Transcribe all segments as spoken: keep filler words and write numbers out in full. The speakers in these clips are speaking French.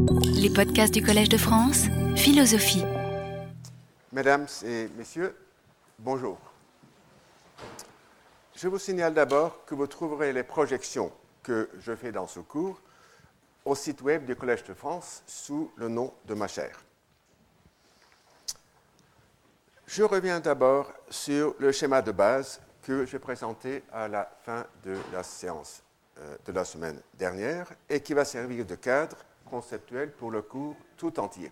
Les podcasts du Collège de France, philosophie. Mesdames et messieurs, bonjour. Je vous signale d'abord que vous trouverez les projections que je fais dans ce cours au site web du Collège de France sous le nom de ma chaire. Je reviens d'abord sur le schéma de base que j'ai présenté à la fin de la séance euh, de la semaine dernière et qui va servir de cadre conceptuel pour le cours tout entier.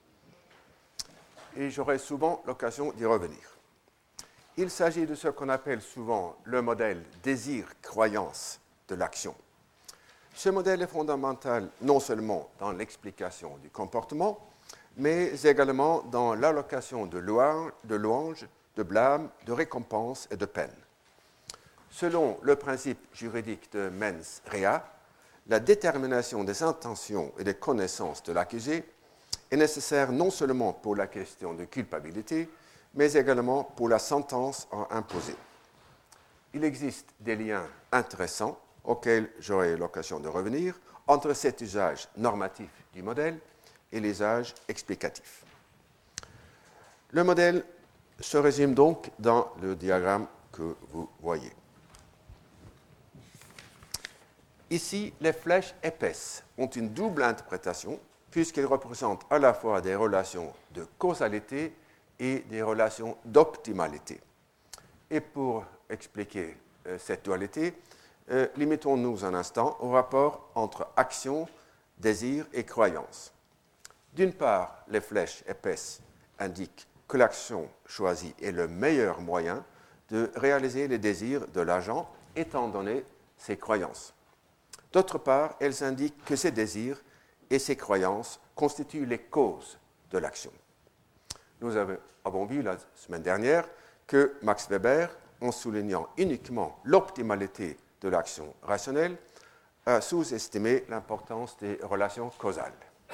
Et j'aurai souvent l'occasion d'y revenir. Il s'agit de ce qu'on appelle souvent le modèle désir-croyance de l'action. Ce modèle est fondamental non seulement dans l'explication du comportement, mais également dans l'allocation de louanges, de, louange, de blâme, de récompenses et de peines. Selon le principe juridique de mens rea, la détermination des intentions et des connaissances de l'accusé est nécessaire non seulement pour la question de culpabilité, mais également pour la sentence à imposer. Il existe des liens intéressants auxquels j'aurai l'occasion de revenir entre cet usage normatif du modèle et l'usage explicatif. Le modèle se résume donc dans le diagramme que vous voyez. Ici, les flèches épaisses ont une double interprétation puisqu'elles représentent à la fois des relations de causalité et des relations d'optimalité. Et pour expliquer euh, cette dualité, euh, limitons-nous un instant au rapport entre action, désir et croyance. D'une part, les flèches épaisses indiquent que l'action choisie est le meilleur moyen de réaliser les désirs de l'agent étant donné ses croyances. D'autre part, elles indiquent que ces désirs et ces croyances constituent les causes de l'action. Nous avons vu la semaine dernière que Max Weber, en soulignant uniquement l'optimalité de l'action rationnelle, a sous-estimé l'importance des relations causales.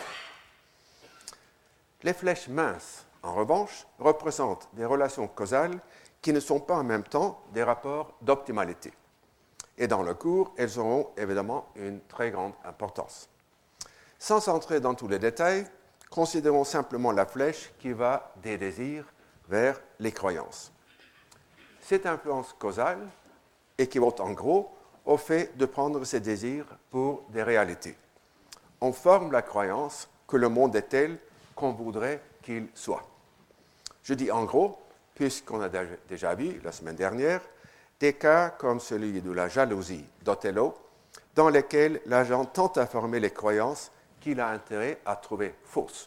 Les flèches minces, en revanche, représentent des relations causales qui ne sont pas en même temps des rapports d'optimalité. Et dans le cours, elles auront évidemment une très grande importance. Sans entrer dans tous les détails, considérons simplement la flèche qui va des désirs vers les croyances. Cette influence causale équivaut en gros au fait de prendre ces désirs pour des réalités. On forme la croyance que le monde est tel qu'on voudrait qu'il soit. Je dis en gros, puisqu'on a déjà vu la semaine dernière des cas comme celui de la jalousie d'Othello, dans lesquels l'agent tente à former les croyances qu'il a intérêt à trouver fausses.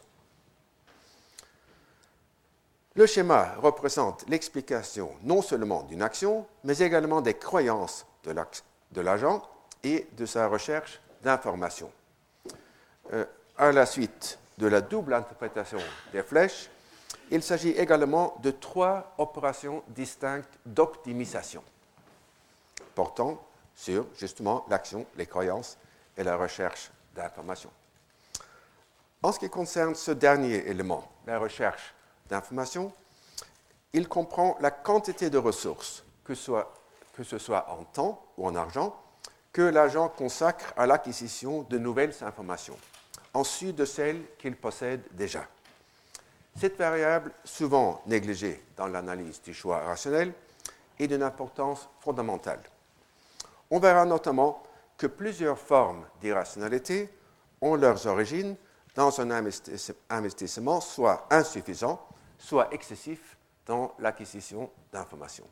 Le schéma représente l'explication non seulement d'une action, mais également des croyances de l'agent et de sa recherche d'informations. Euh, à la suite de la double interprétation des flèches, il s'agit également de trois opérations distinctes d'optimisation, portant sur, justement, l'action, les croyances et la recherche d'informations. En ce qui concerne ce dernier élément, la recherche d'informations, il comprend la quantité de ressources, que, soit, que ce soit en temps ou en argent, que l'agent consacre à l'acquisition de nouvelles informations, en sus de celles qu'il possède déjà. Cette variable, souvent négligée dans l'analyse du choix rationnel, est d'une importance fondamentale. On verra notamment que plusieurs formes d'irrationalité ont leurs origines dans un investissement soit insuffisant, soit excessif dans l'acquisition d'informations.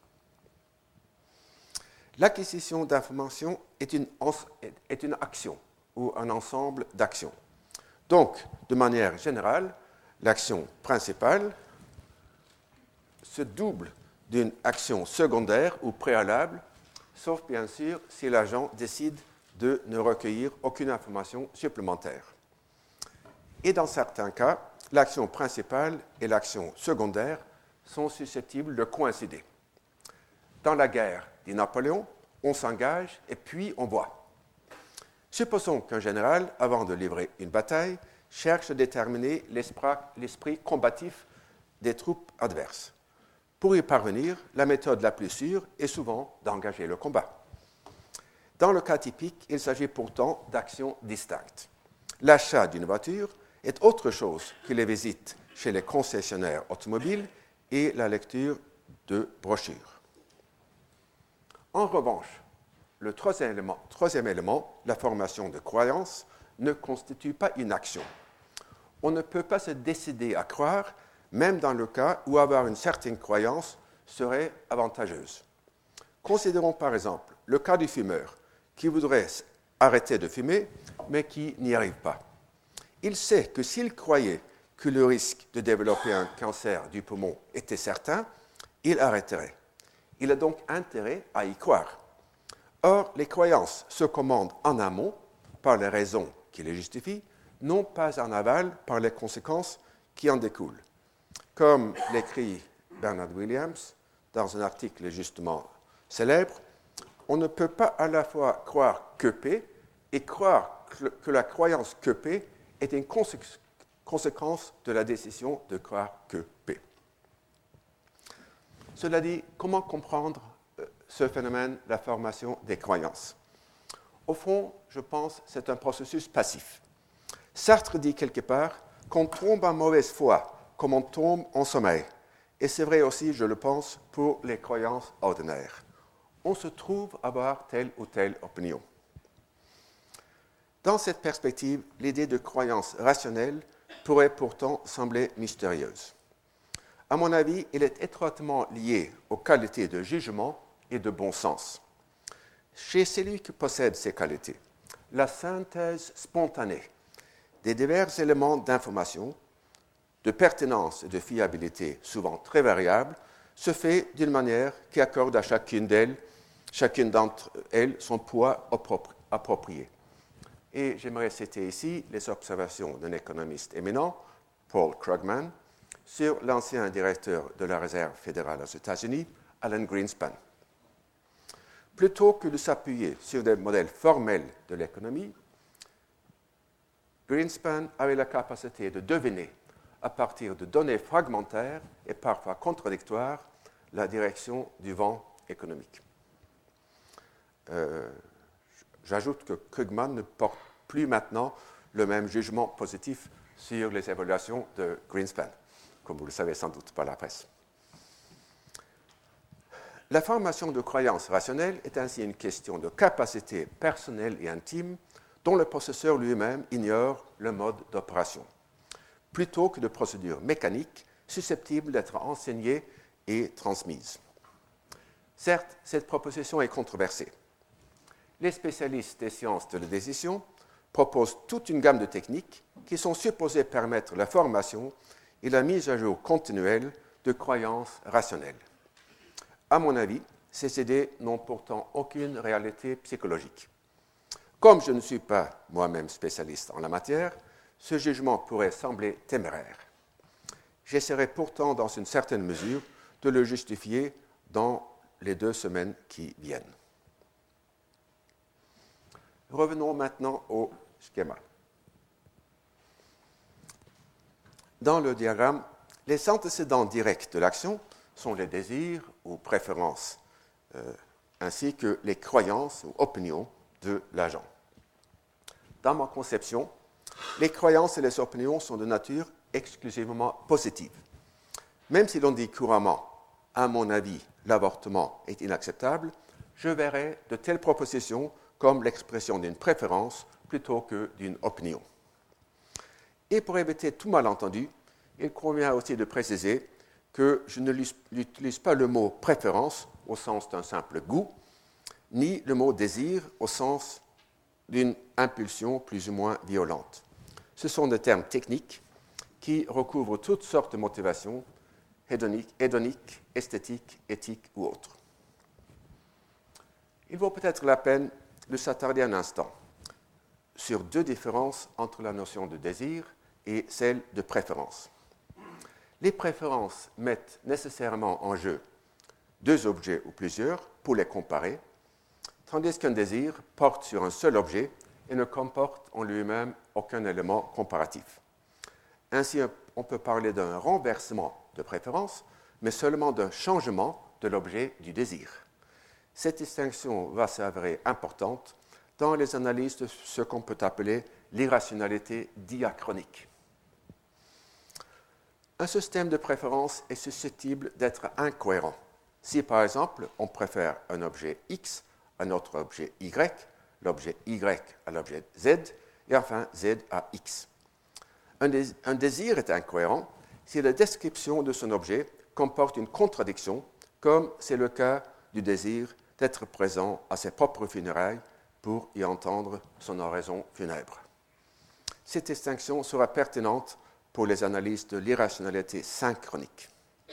L'acquisition d'informations est une, est une action ou un ensemble d'actions. Donc, de manière générale, l'action principale se double d'une action secondaire ou préalable, sauf bien sûr si l'agent décide de ne recueillir aucune information supplémentaire. Et dans certains cas, l'action principale et l'action secondaire sont susceptibles de coïncider. Dans la guerre, dit Napoléon, on s'engage et puis on voit. Supposons qu'un général, avant de livrer une bataille, cherche à déterminer l'esprit combatif des troupes adverses. Pour y parvenir, la méthode la plus sûre est souvent d'engager le combat. Dans le cas typique, il s'agit pourtant d'actions distinctes. L'achat d'une voiture est autre chose que les visites chez les concessionnaires automobiles et la lecture de brochures. En revanche, le troisième élément, troisième élément, la formation de croyances, ne constitue pas une action. On ne peut pas se décider à croire, même dans le cas où avoir une certaine croyance serait avantageuse. Considérons par exemple le cas du fumeur qui voudrait arrêter de fumer, mais qui n'y arrive pas. Il sait que s'il croyait que le risque de développer un cancer du poumon était certain, il arrêterait. Il a donc intérêt à y croire. Or, les croyances se commandent en amont par les raisons qui les justifient, non pas en aval par les conséquences qui en découlent. Comme l'écrit Bernard Williams dans un article justement célèbre, on ne peut pas à la fois croire que P et croire que la croyance que P est une conséquence conséquence de la décision de croire que P. Cela dit, comment comprendre ce phénomène, la formation des croyances? Au fond, je pense que c'est un processus passif. Sartre dit quelque part qu'on tombe en mauvaise foi comme on tombe en sommeil. Et c'est vrai aussi, je le pense, pour les croyances ordinaires. On se trouve avoir telle ou telle opinion. Dans cette perspective, l'idée de croyance rationnelle pourrait pourtant sembler mystérieuse. À mon avis, elle est étroitement liée aux qualités de jugement et de bon sens. Chez celui qui possède ces qualités, la synthèse spontanée des divers éléments d'information, de pertinence et de fiabilité souvent très variables, se fait d'une manière qui accorde à chacune d'elles, chacune d'entre elles son poids approprié. Et j'aimerais citer ici les observations d'un économiste éminent, Paul Krugman, sur l'ancien directeur de la Réserve fédérale aux États-Unis, Alan Greenspan. Plutôt que de s'appuyer sur des modèles formels de l'économie, Greenspan avait la capacité de deviner, à partir de données fragmentaires et parfois contradictoires, la direction du vent économique. Euh, J'ajoute que Krugman ne porte plus maintenant le même jugement positif sur les évaluations de Greenspan, comme vous le savez sans doute par la presse. La formation de croyances rationnelles est ainsi une question de capacité personnelle et intime dont le possesseur lui-même ignore le mode d'opération, plutôt que de procédures mécaniques susceptibles d'être enseignées et transmises. Certes, cette proposition est controversée. Les spécialistes des sciences de la décision proposent toute une gamme de techniques qui sont supposées permettre la formation et la mise à jour continuelle de croyances rationnelles. À mon avis, ces idées n'ont pourtant aucune réalité psychologique. Comme je ne suis pas moi-même spécialiste en la matière, ce jugement pourrait sembler téméraire. J'essaierai pourtant, dans une certaine mesure, de le justifier dans les deux semaines qui viennent. Revenons maintenant au schéma. Dans le diagramme, les antécédents directs de l'action sont les désirs ou préférences, euh, ainsi que les croyances ou opinions de l'agent. Dans ma conception, les croyances et les opinions sont de nature exclusivement positive. Même si l'on dit couramment, à mon avis, l'avortement est inacceptable, je verrais de telles propositions comme l'expression d'une préférence plutôt que d'une opinion. Et pour éviter tout malentendu, il convient aussi de préciser que je n'utilise pas le mot préférence au sens d'un simple goût, ni le mot désir au sens d'une impulsion plus ou moins violente. Ce sont des termes techniques qui recouvrent toutes sortes de motivations hédoniques, hédoniques, esthétiques, éthiques ou autres. Il vaut peut-être la peine de s'attarder un instant sur deux différences entre la notion de désir et celle de préférence. Les préférences mettent nécessairement en jeu deux objets ou plusieurs pour les comparer, tandis qu'un désir porte sur un seul objet et ne comporte en lui-même aucun élément comparatif. Ainsi, on peut parler d'un renversement de préférence, mais seulement d'un changement de l'objet du désir. Cette distinction va s'avérer importante dans les analyses de ce qu'on peut appeler l'irrationalité diachronique. Un système de préférence est susceptible d'être incohérent. Si, par exemple, on préfère un objet X à un autre objet Y, l'objet Y à l'objet Z, et enfin Z à X. Un, dés- un désir est incohérent si la description de son objet comporte une contradiction, comme c'est le cas du désir d'être présent à ses propres funérailles pour y entendre son oraison funèbre. Cette distinction sera pertinente pour les analyses de l'irrationalité synchronique.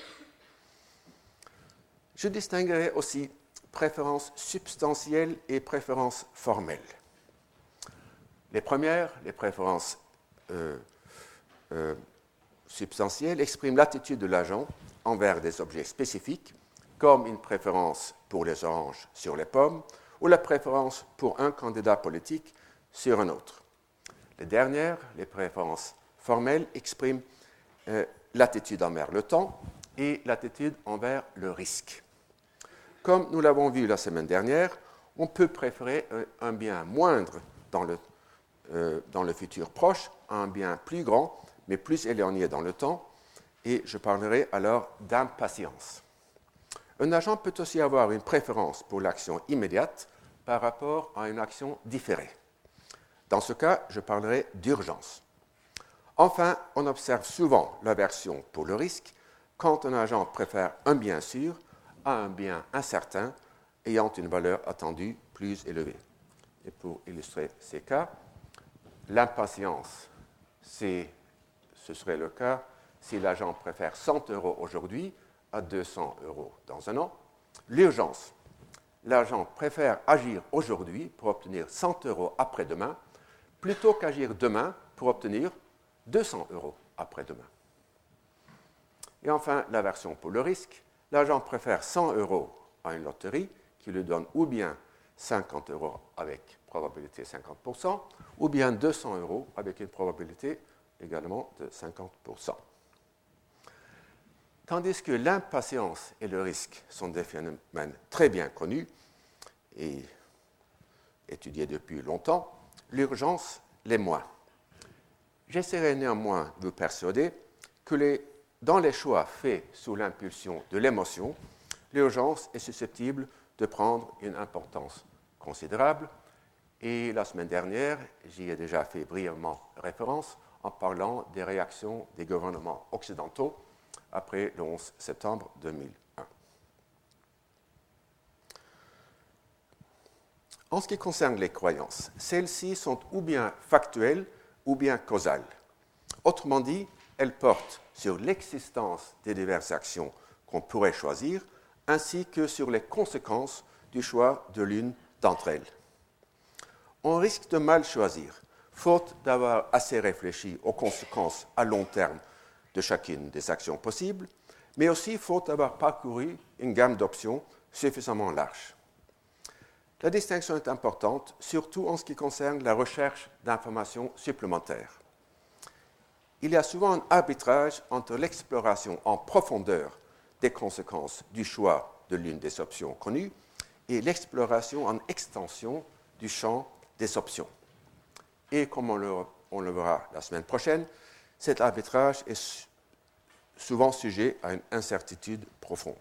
Je distinguerai aussi préférences substantielles et préférences formelles. Les premières, les préférences euh, euh, substantielles, expriment l'attitude de l'agent envers des objets spécifiques, comme une préférence pour les oranges sur les pommes ou la préférence pour un candidat politique sur un autre. Les dernières, les préférences formelles, expriment euh, l'attitude envers le temps et l'attitude envers le risque. Comme nous l'avons vu la semaine dernière, on peut préférer un bien moindre dans le, euh, dans le futur proche à un bien plus grand, mais plus éloigné dans le temps, et je parlerai alors d'impatience. Un agent peut aussi avoir une préférence pour l'action immédiate par rapport à une action différée. Dans ce cas, je parlerai d'urgence. Enfin, on observe souvent l'aversion pour le risque quand un agent préfère un bien sûr à un bien incertain ayant une valeur attendue plus élevée. Et pour illustrer ces cas, l'impatience, c'est, ce serait le cas si l'agent préfère cent euros aujourd'hui à deux cents euros dans un an. L'urgence, l'agent préfère agir aujourd'hui pour obtenir cent euros après-demain plutôt qu'agir demain pour obtenir deux cents euros après-demain. Et enfin, l'aversion pour le risque, l'agent préfère cent euros à une loterie qui lui donne ou bien cinquante euros avec probabilité cinquante pour cent, ou bien deux cents euros avec une probabilité également de cinquante pour cent. Tandis que l'impatience et le risque sont des phénomènes très bien connus et étudiés depuis longtemps, l'urgence l'est moins. J'essaierai néanmoins de vous persuader que les, dans les choix faits sous l'impulsion de l'émotion, l'urgence est susceptible de prendre une importance considérable. Et la semaine dernière, j'y ai déjà fait brièvement référence en parlant des réactions des gouvernements occidentaux après le onze septembre deux mille un. En ce qui concerne les croyances, celles-ci sont ou bien factuelles ou bien causales. Autrement dit, elles portent sur l'existence des diverses actions qu'on pourrait choisir, ainsi que sur les conséquences du choix de l'une d'entre elles. On risque de mal choisir, faute d'avoir assez réfléchi aux conséquences à long terme de chacune des actions possibles, mais aussi faute d'avoir parcouru une gamme d'options suffisamment large. La distinction est importante, surtout en ce qui concerne la recherche d'informations supplémentaires. Il y a souvent un arbitrage entre l'exploration en profondeur des conséquences du choix de l'une des options connues et l'exploration en extension du champ des options. Et comme on le, on le verra la semaine prochaine, cet arbitrage est souvent sujet à une incertitude profonde.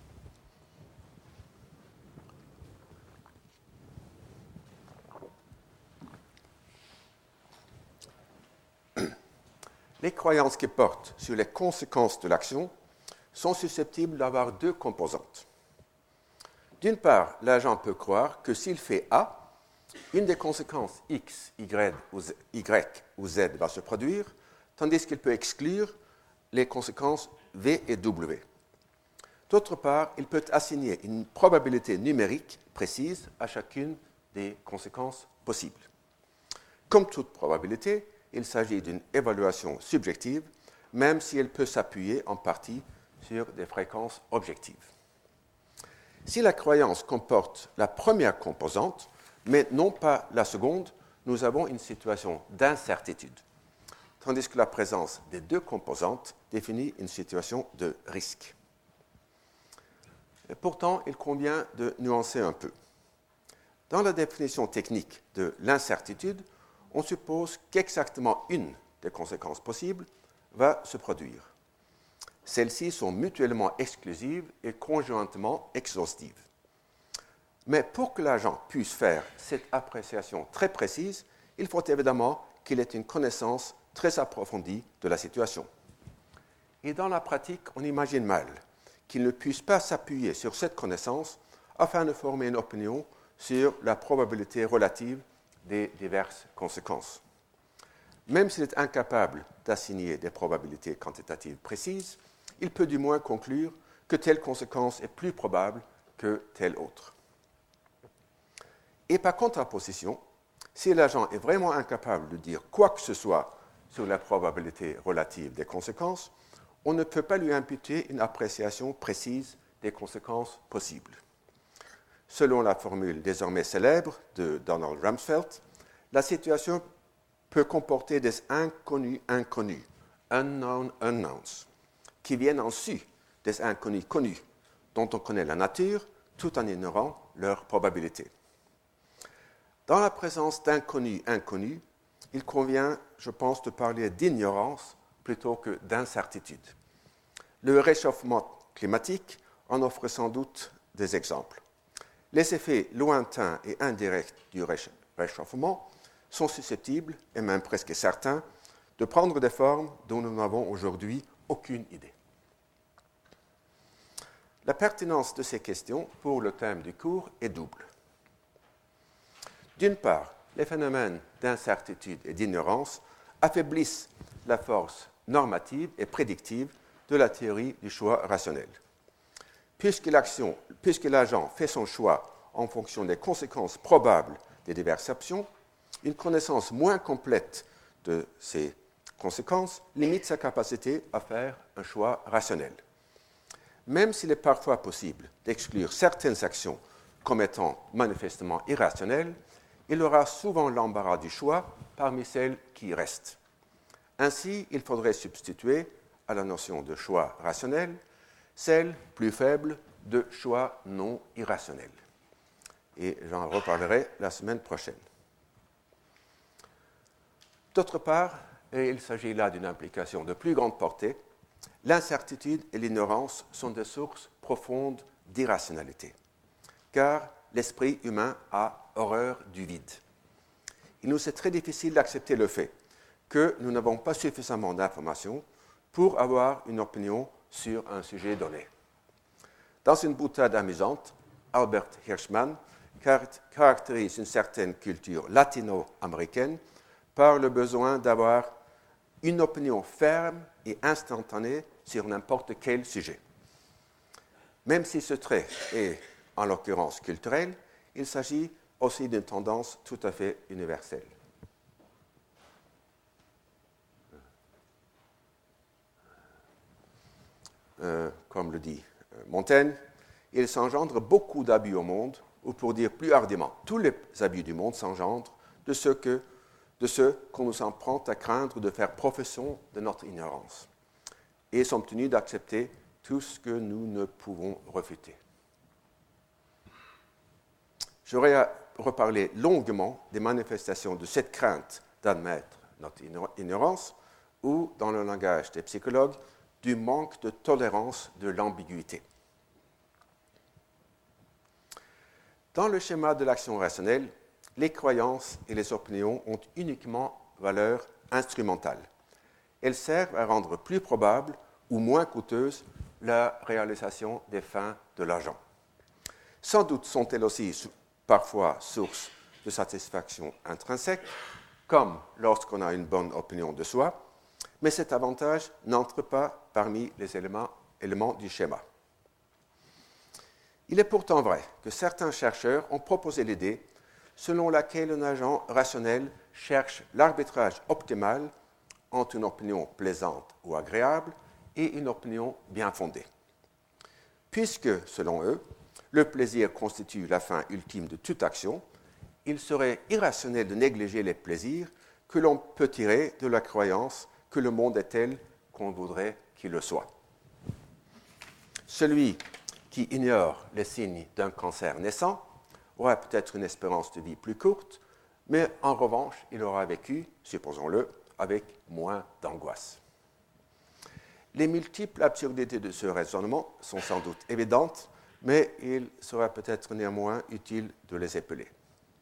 Les croyances qui portent sur les conséquences de l'action sont susceptibles d'avoir deux composantes. D'une part, l'agent peut croire que s'il fait A, une des conséquences X, Y ou Z, y ou Z va se produire, tandis qu'il peut exclure les conséquences V et W. D'autre part, il peut assigner une probabilité numérique précise à chacune des conséquences possibles. Comme toute probabilité, il s'agit d'une évaluation subjective, même si elle peut s'appuyer en partie sur des fréquences objectives. Si la croyance comporte la première composante, mais non pas la seconde, nous avons une situation d'incertitude, tandis que la présence des deux composantes définit une situation de risque. Et pourtant, il convient de nuancer un peu. Dans la définition technique de l'incertitude, on suppose qu'exactement une des conséquences possibles va se produire. Celles-ci sont mutuellement exclusives et conjointement exhaustives. Mais pour que l'agent puisse faire cette appréciation très précise, il faut évidemment qu'il ait une connaissance très approfondie de la situation. Et dans la pratique, on imagine mal qu'il ne puisse pas s'appuyer sur cette connaissance afin de former une opinion sur la probabilité relative des diverses conséquences. Même s'il est incapable d'assigner des probabilités quantitatives précises, il peut du moins conclure que telle conséquence est plus probable que telle autre. Et par contraposition, si l'agent est vraiment incapable de dire quoi que ce soit sur la probabilité relative des conséquences, on ne peut pas lui imputer une appréciation précise des conséquences possibles. Selon la formule désormais célèbre de Donald Rumsfeld, la situation peut comporter des inconnus inconnus, unknown unknowns, qui viennent en su des inconnus connus, dont on connaît la nature, tout en ignorant leur probabilité. Dans la présence d'inconnus inconnus, il convient, je pense, de parler d'ignorance plutôt que d'incertitude. Le réchauffement climatique en offre sans doute des exemples. Les effets lointains et indirects du réchauffement sont susceptibles, et même presque certains, de prendre des formes dont nous n'avons aujourd'hui aucune idée. La pertinence de ces questions pour le thème du cours est double. D'une part, les phénomènes d'incertitude et d'ignorance affaiblissent la force normative et prédictive de la théorie du choix rationnel. Puisque, l'action, puisque l'agent fait son choix en fonction des conséquences probables des diverses options, une connaissance moins complète de ces conséquences limite sa capacité à faire un choix rationnel. Même s'il est parfois possible d'exclure certaines actions comme étant manifestement irrationnelles, il aura souvent l'embarras du choix parmi celles qui restent. Ainsi, il faudrait substituer à la notion de choix rationnel celle plus faible de choix non irrationnel. Et j'en reparlerai la semaine prochaine. D'autre part, et il s'agit là d'une implication de plus grande portée, l'incertitude et l'ignorance sont des sources profondes d'irrationalité, car l'esprit humain a horreur du vide. Il nous est très difficile d'accepter le fait que nous n'avons pas suffisamment d'informations pour avoir une opinion sur un sujet donné. Dans une boutade amusante, Albert Hirschman caractérise une certaine culture latino-américaine par le besoin d'avoir une opinion ferme et instantanée sur n'importe quel sujet. Même si ce trait est, en l'occurrence, culturel, il s'agit aussi d'une tendance tout à fait universelle. Euh, comme le dit Montaigne, il s'engendre beaucoup d'abus au monde, ou pour dire plus hardiment, tous les abus du monde s'engendrent de ceux que, de ceux qu'on nous emprunte à craindre de faire profession de notre ignorance, et sommes tenus d'accepter tout ce que nous ne pouvons refuter. J'aurais reparlé longuement des manifestations de cette crainte d'admettre notre ignorance, ou, dans le langage des psychologues, du manque de tolérance de l'ambiguïté. Dans le schéma de l'action rationnelle, les croyances et les opinions ont uniquement valeur instrumentale. Elles servent à rendre plus probable ou moins coûteuse la réalisation des fins de l'agent. Sans doute sont-elles aussi parfois source de satisfaction intrinsèque, comme lorsqu'on a une bonne opinion de soi, mais cet avantage n'entre pas parmi les éléments, éléments du schéma. Il est pourtant vrai que certains chercheurs ont proposé l'idée selon laquelle un agent rationnel cherche l'arbitrage optimal entre une opinion plaisante ou agréable et une opinion bien fondée. Puisque, selon eux, le plaisir constitue la fin ultime de toute action, il serait irrationnel de négliger les plaisirs que l'on peut tirer de la croyance que le monde est tel qu'on voudrait qu'il le soit. Celui qui ignore les signes d'un cancer naissant aura peut-être une espérance de vie plus courte, mais en revanche, il aura vécu, supposons-le, avec moins d'angoisse. Les multiples absurdités de ce raisonnement sont sans doute évidentes, mais il sera peut-être néanmoins utile de les épeler.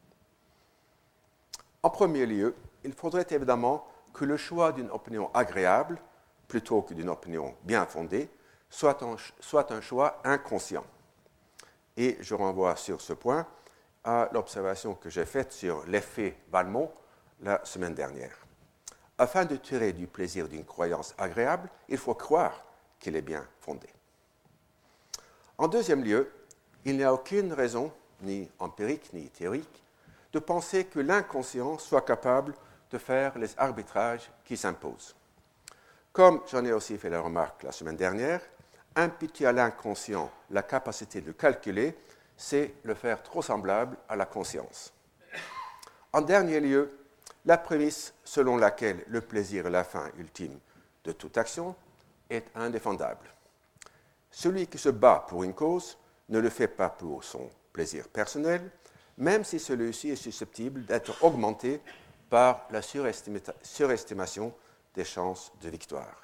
En premier lieu, il faudrait évidemment que le choix d'une opinion agréable, plutôt que d'une opinion bien fondée, soit un, soit un choix inconscient. Et je renvoie sur ce point à l'observation que j'ai faite sur l'effet Valmont la semaine dernière. Afin de tirer du plaisir d'une croyance agréable, il faut croire qu'elle est bien fondée. En deuxième lieu, il n'y a aucune raison, ni empirique ni théorique, de penser que l'inconscient soit capable de faire les arbitrages qui s'imposent. Comme j'en ai aussi fait la remarque la semaine dernière, imputer à l'inconscient la capacité de calculer, c'est le faire trop semblable à la conscience. En dernier lieu, la prémisse selon laquelle le plaisir est la fin ultime de toute action est indéfendable. Celui qui se bat pour une cause ne le fait pas pour son plaisir personnel, même si celui-ci est susceptible d'être augmenté par la surestima- surestimation des chances de victoire.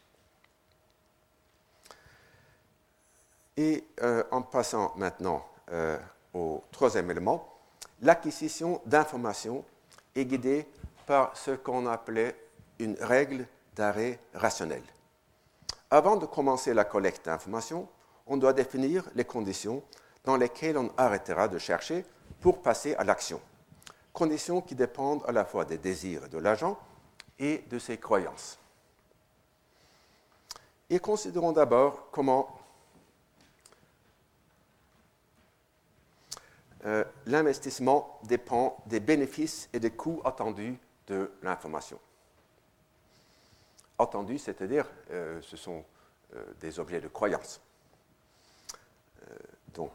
Et euh, en passant maintenant euh, au troisième élément, l'acquisition d'informations est guidée par ce qu'on appelait une règle d'arrêt rationnel. Avant de commencer la collecte d'informations, on doit définir les conditions dans lesquelles on arrêtera de chercher pour passer à l'action. Conditions qui dépendent à la fois des désirs de l'agent et de ses croyances. Et considérons d'abord comment euh, l'investissement dépend des bénéfices et des coûts attendus de l'information. Attendus, c'est-à-dire euh, ce sont euh, des objets de croyance. Euh, donc,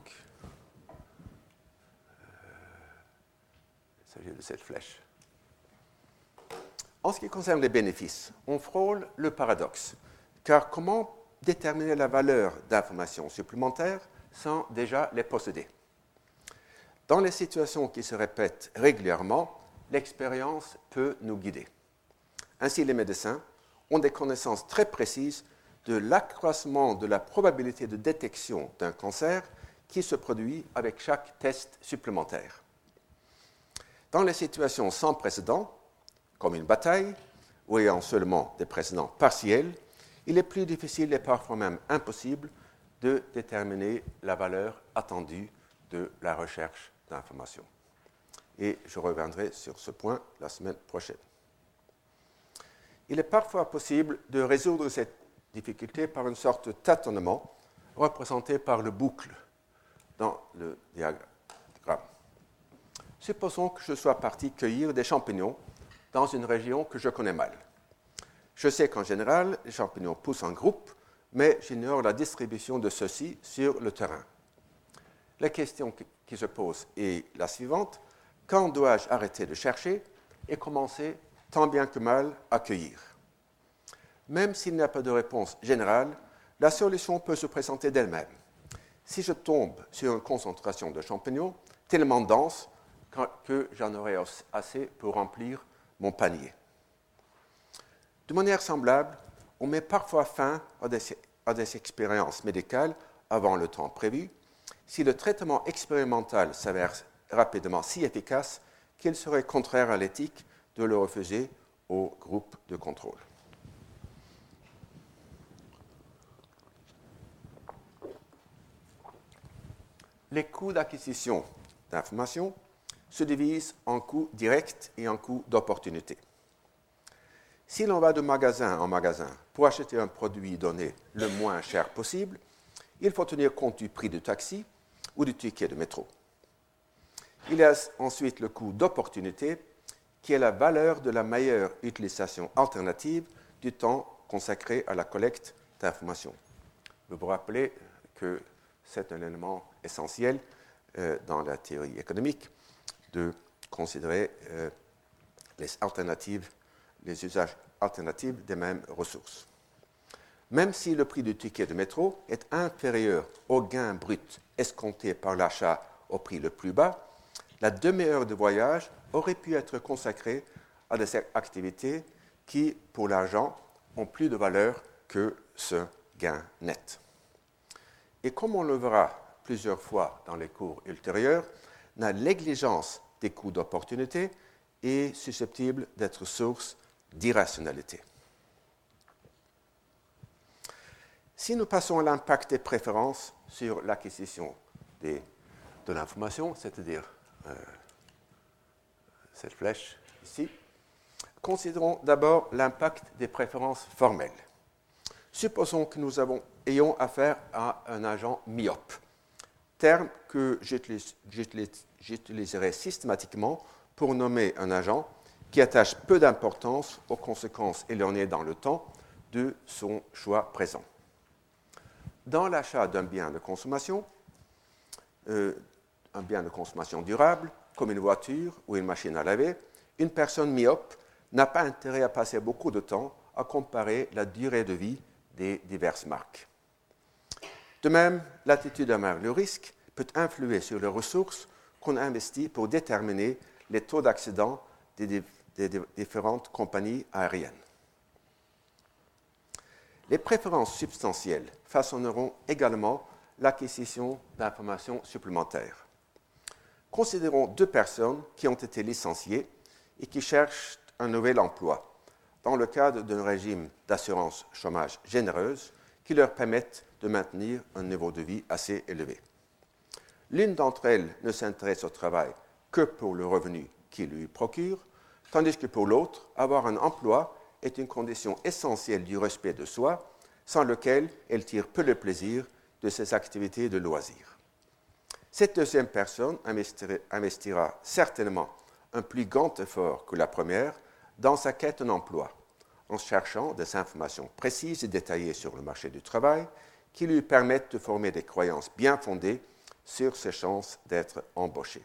il s'agit de cette flèche. En ce qui concerne les bénéfices, on frôle le paradoxe, car comment déterminer la valeur d'informations supplémentaires sans déjà les posséder? Dans les situations qui se répètent régulièrement, l'expérience peut nous guider. Ainsi, les médecins ont des connaissances très précises de l'accroissement de la probabilité de détection d'un cancer qui se produit avec chaque test supplémentaire. Dans les situations sans précédent, comme une bataille, ou ayant seulement des précédents partiels, il est plus difficile et parfois même impossible de déterminer la valeur attendue de la recherche d'informations. Et je reviendrai sur ce point la semaine prochaine. Il est parfois possible de résoudre cette difficulté par une sorte de tâtonnement représenté par le boucle dans le diagramme. Supposons que je sois parti cueillir des champignons dans une région que je connais mal. Je sais qu'en général, les champignons poussent en groupe, mais j'ignore la distribution de ceux-ci sur le terrain. La question qui se pose est la suivante: quand dois-je arrêter de chercher et commencer tant bien que mal à cueillir? Même s'il n'y a pas de réponse générale, la solution peut se présenter d'elle-même. Si je tombe sur une concentration de champignons tellement dense que j'en aurai assez pour remplir mon panier. De manière semblable, on met parfois fin à des, à des expériences médicales avant le temps prévu, si le traitement expérimental s'avère rapidement si efficace qu'il serait contraire à l'éthique de le refuser au groupe de contrôle. Les coûts d'acquisition d'informations se divisent en coûts directs et en coûts d'opportunité. Si l'on va de magasin en magasin pour acheter un produit donné le moins cher possible, il faut tenir compte du prix du taxi ou du ticket de métro. Il y a ensuite le coût d'opportunité, qui est la valeur de la meilleure utilisation alternative du temps consacré à la collecte d'informations. Vous vous rappelez que c'est un élément essentiel euh, dans la théorie économique de considérer euh, les alternatives, les usages alternatifs des mêmes ressources. Même si le prix du ticket de métro est inférieur au gain brut escompté par l'achat au prix le plus bas, la demi-heure de voyage aurait pu être consacrée à des activités qui, pour l'argent, ont plus de valeur que ce gain net. Et comme on le verra plusieurs fois dans les cours ultérieurs, la négligence des coûts d'opportunité est susceptible d'être source d'irrationalité. Si nous passons à l'impact des préférences sur l'acquisition des, de l'information, c'est-à-dire euh, cette flèche ici, considérons d'abord l'impact des préférences formelles. Supposons que nous avons, ayons affaire à un agent myope, terme que j'utilise, j'utilise, j'utiliserai systématiquement pour nommer un agent qui attache peu d'importance aux conséquences éloignées dans le temps de son choix présent. Dans l'achat d'un bien de consommation, euh, un bien de consommation durable, comme une voiture ou une machine à laver, une personne myope n'a pas intérêt à passer beaucoup de temps à comparer la durée de vie des diverses marques. De même, l'attitude envers le risque peut influer sur les ressources qu'on investit pour déterminer les taux d'accident des, des, des différentes compagnies aériennes. Les préférences substantielles façonneront également l'acquisition d'informations supplémentaires. Considérons deux personnes qui ont été licenciées et qui cherchent un nouvel emploi dans le cadre d'un régime d'assurance chômage généreuse qui leur permette de maintenir un niveau de vie assez élevé. L'une d'entre elles ne s'intéresse au travail que pour le revenu qu'il lui procure, tandis que pour l'autre, avoir un emploi est une condition essentielle du respect de soi, sans lequel elle tire peu de plaisir de ses activités de loisirs. Cette deuxième personne investira certainement un plus grand effort que la première dans sa quête d'un emploi, en cherchant des informations précises et détaillées sur le marché du travail qui lui permettent de former des croyances bien fondées sur ses chances d'être embauché.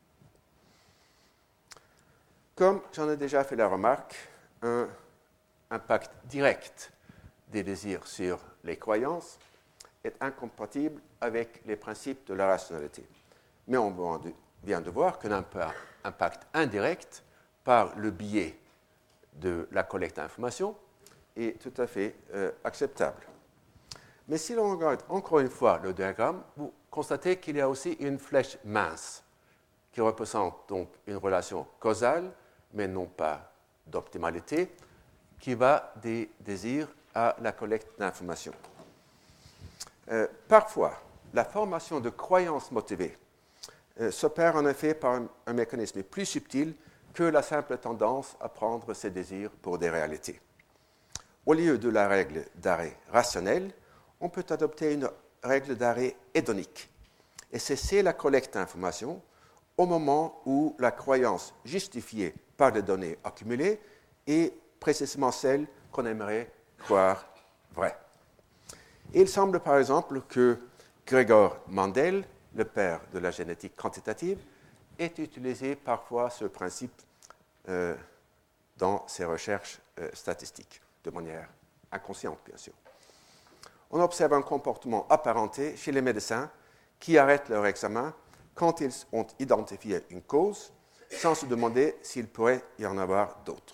Comme j'en ai déjà fait la remarque, un impact direct des désirs sur les croyances est incompatible avec les principes de la rationalité. Mais on vient de voir qu'un impact indirect par le biais de la collecte d'informations est tout à fait euh, acceptable. Mais si l'on regarde encore une fois le diagramme, vous constatez qu'il y a aussi une flèche mince qui représente donc une relation causale, mais non pas d'optimalité, qui va des désirs à la collecte d'informations. Euh, parfois, la formation de croyances motivées euh, s'opère en effet par un, un mécanisme plus subtil que la simple tendance à prendre ses désirs pour des réalités. Au lieu de la règle d'arrêt rationnel, on peut adopter une règle d'arrêt hédonique et cesser la collecte d'informations au moment où la croyance justifiée par les données accumulées est précisément celle qu'on aimerait croire vraie. Et il semble par exemple que Gregor Mendel, le père de la génétique quantitative, ait utilisé parfois ce principe euh, dans ses recherches euh, statistiques, de manière inconsciente bien sûr. On observe un comportement apparenté chez les médecins qui arrêtent leur examen quand ils ont identifié une cause, sans se demander s'il pourrait y en avoir d'autres.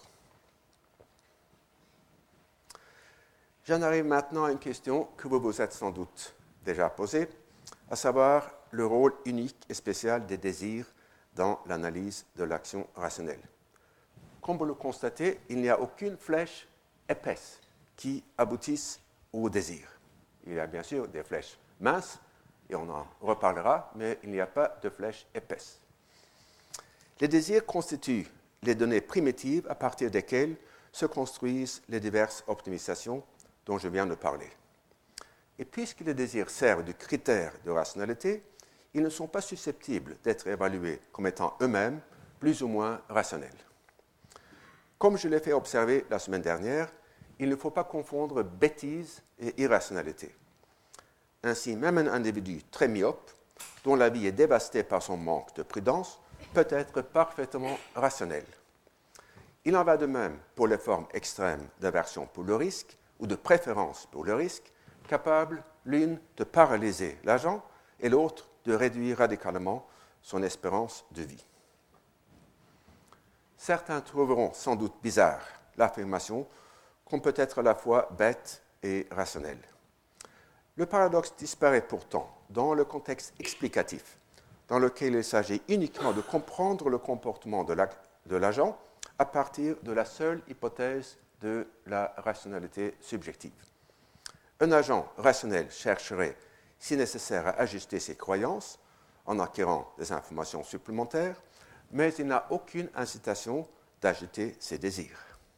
J'en arrive maintenant à une question que vous vous êtes sans doute déjà posée, à savoir le rôle unique et spécial des désirs dans l'analyse de l'action rationnelle. Comme vous le constatez, il n'y a aucune flèche épaisse qui aboutisse au désir. Il y a bien sûr des flèches minces, et on en reparlera, mais il n'y a pas de flèches épaisses. Les désirs constituent les données primitives à partir desquelles se construisent les diverses optimisations dont je viens de parler. Et puisque les désirs servent de critères de rationalité, ils ne sont pas susceptibles d'être évalués comme étant eux-mêmes plus ou moins rationnels. Comme je l'ai fait observer la semaine dernière, il ne faut pas confondre bêtise et irrationalité. Ainsi, même un individu très myope, dont la vie est dévastée par son manque de prudence, peut être parfaitement rationnel. Il en va de même pour les formes extrêmes d'aversion pour le risque ou de préférence pour le risque, capables l'une de paralyser l'agent et l'autre de réduire radicalement son espérance de vie. Certains trouveront sans doute bizarre l'affirmation qu'on peut être à la fois bête et rationnel. Le paradoxe disparaît pourtant dans le contexte explicatif, dans lequel il s'agit uniquement de comprendre le comportement de l'agent à partir de la seule hypothèse de la rationalité subjective. Un agent rationnel chercherait, si nécessaire, à ajuster ses croyances en acquérant des informations supplémentaires, mais il n'a aucune incitation d'ajouter ses désirs.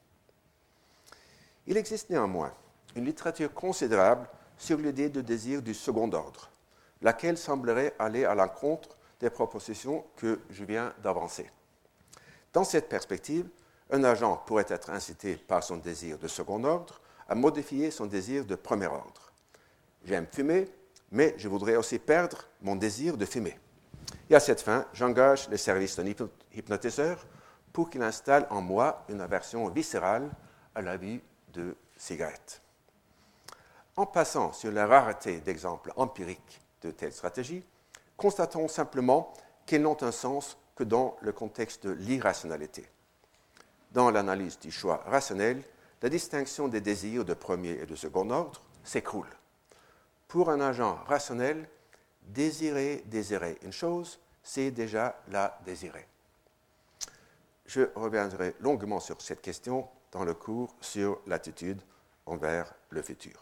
Il existe néanmoins une littérature considérable sur l'idée de désir du second ordre, laquelle semblerait aller à l'encontre des propositions que je viens d'avancer. Dans cette perspective, un agent pourrait être incité par son désir de second ordre à modifier son désir de premier ordre. J'aime fumer, mais je voudrais aussi perdre mon désir de fumer. Et à cette fin, j'engage les services d'un hypnotiseur pour qu'il installe en moi une aversion viscérale à la vue de cigarettes. En passant sur la rareté d'exemples empiriques de telles stratégies, constatons simplement qu'elles n'ont un sens que dans le contexte de l'irrationalité. Dans l'analyse du choix rationnel, la distinction des désirs de premier et de second ordre s'écroule. Pour un agent rationnel, désirer, désirer une chose, c'est déjà la désirer. Je reviendrai longuement sur cette question dans le cours sur l'attitude envers le futur.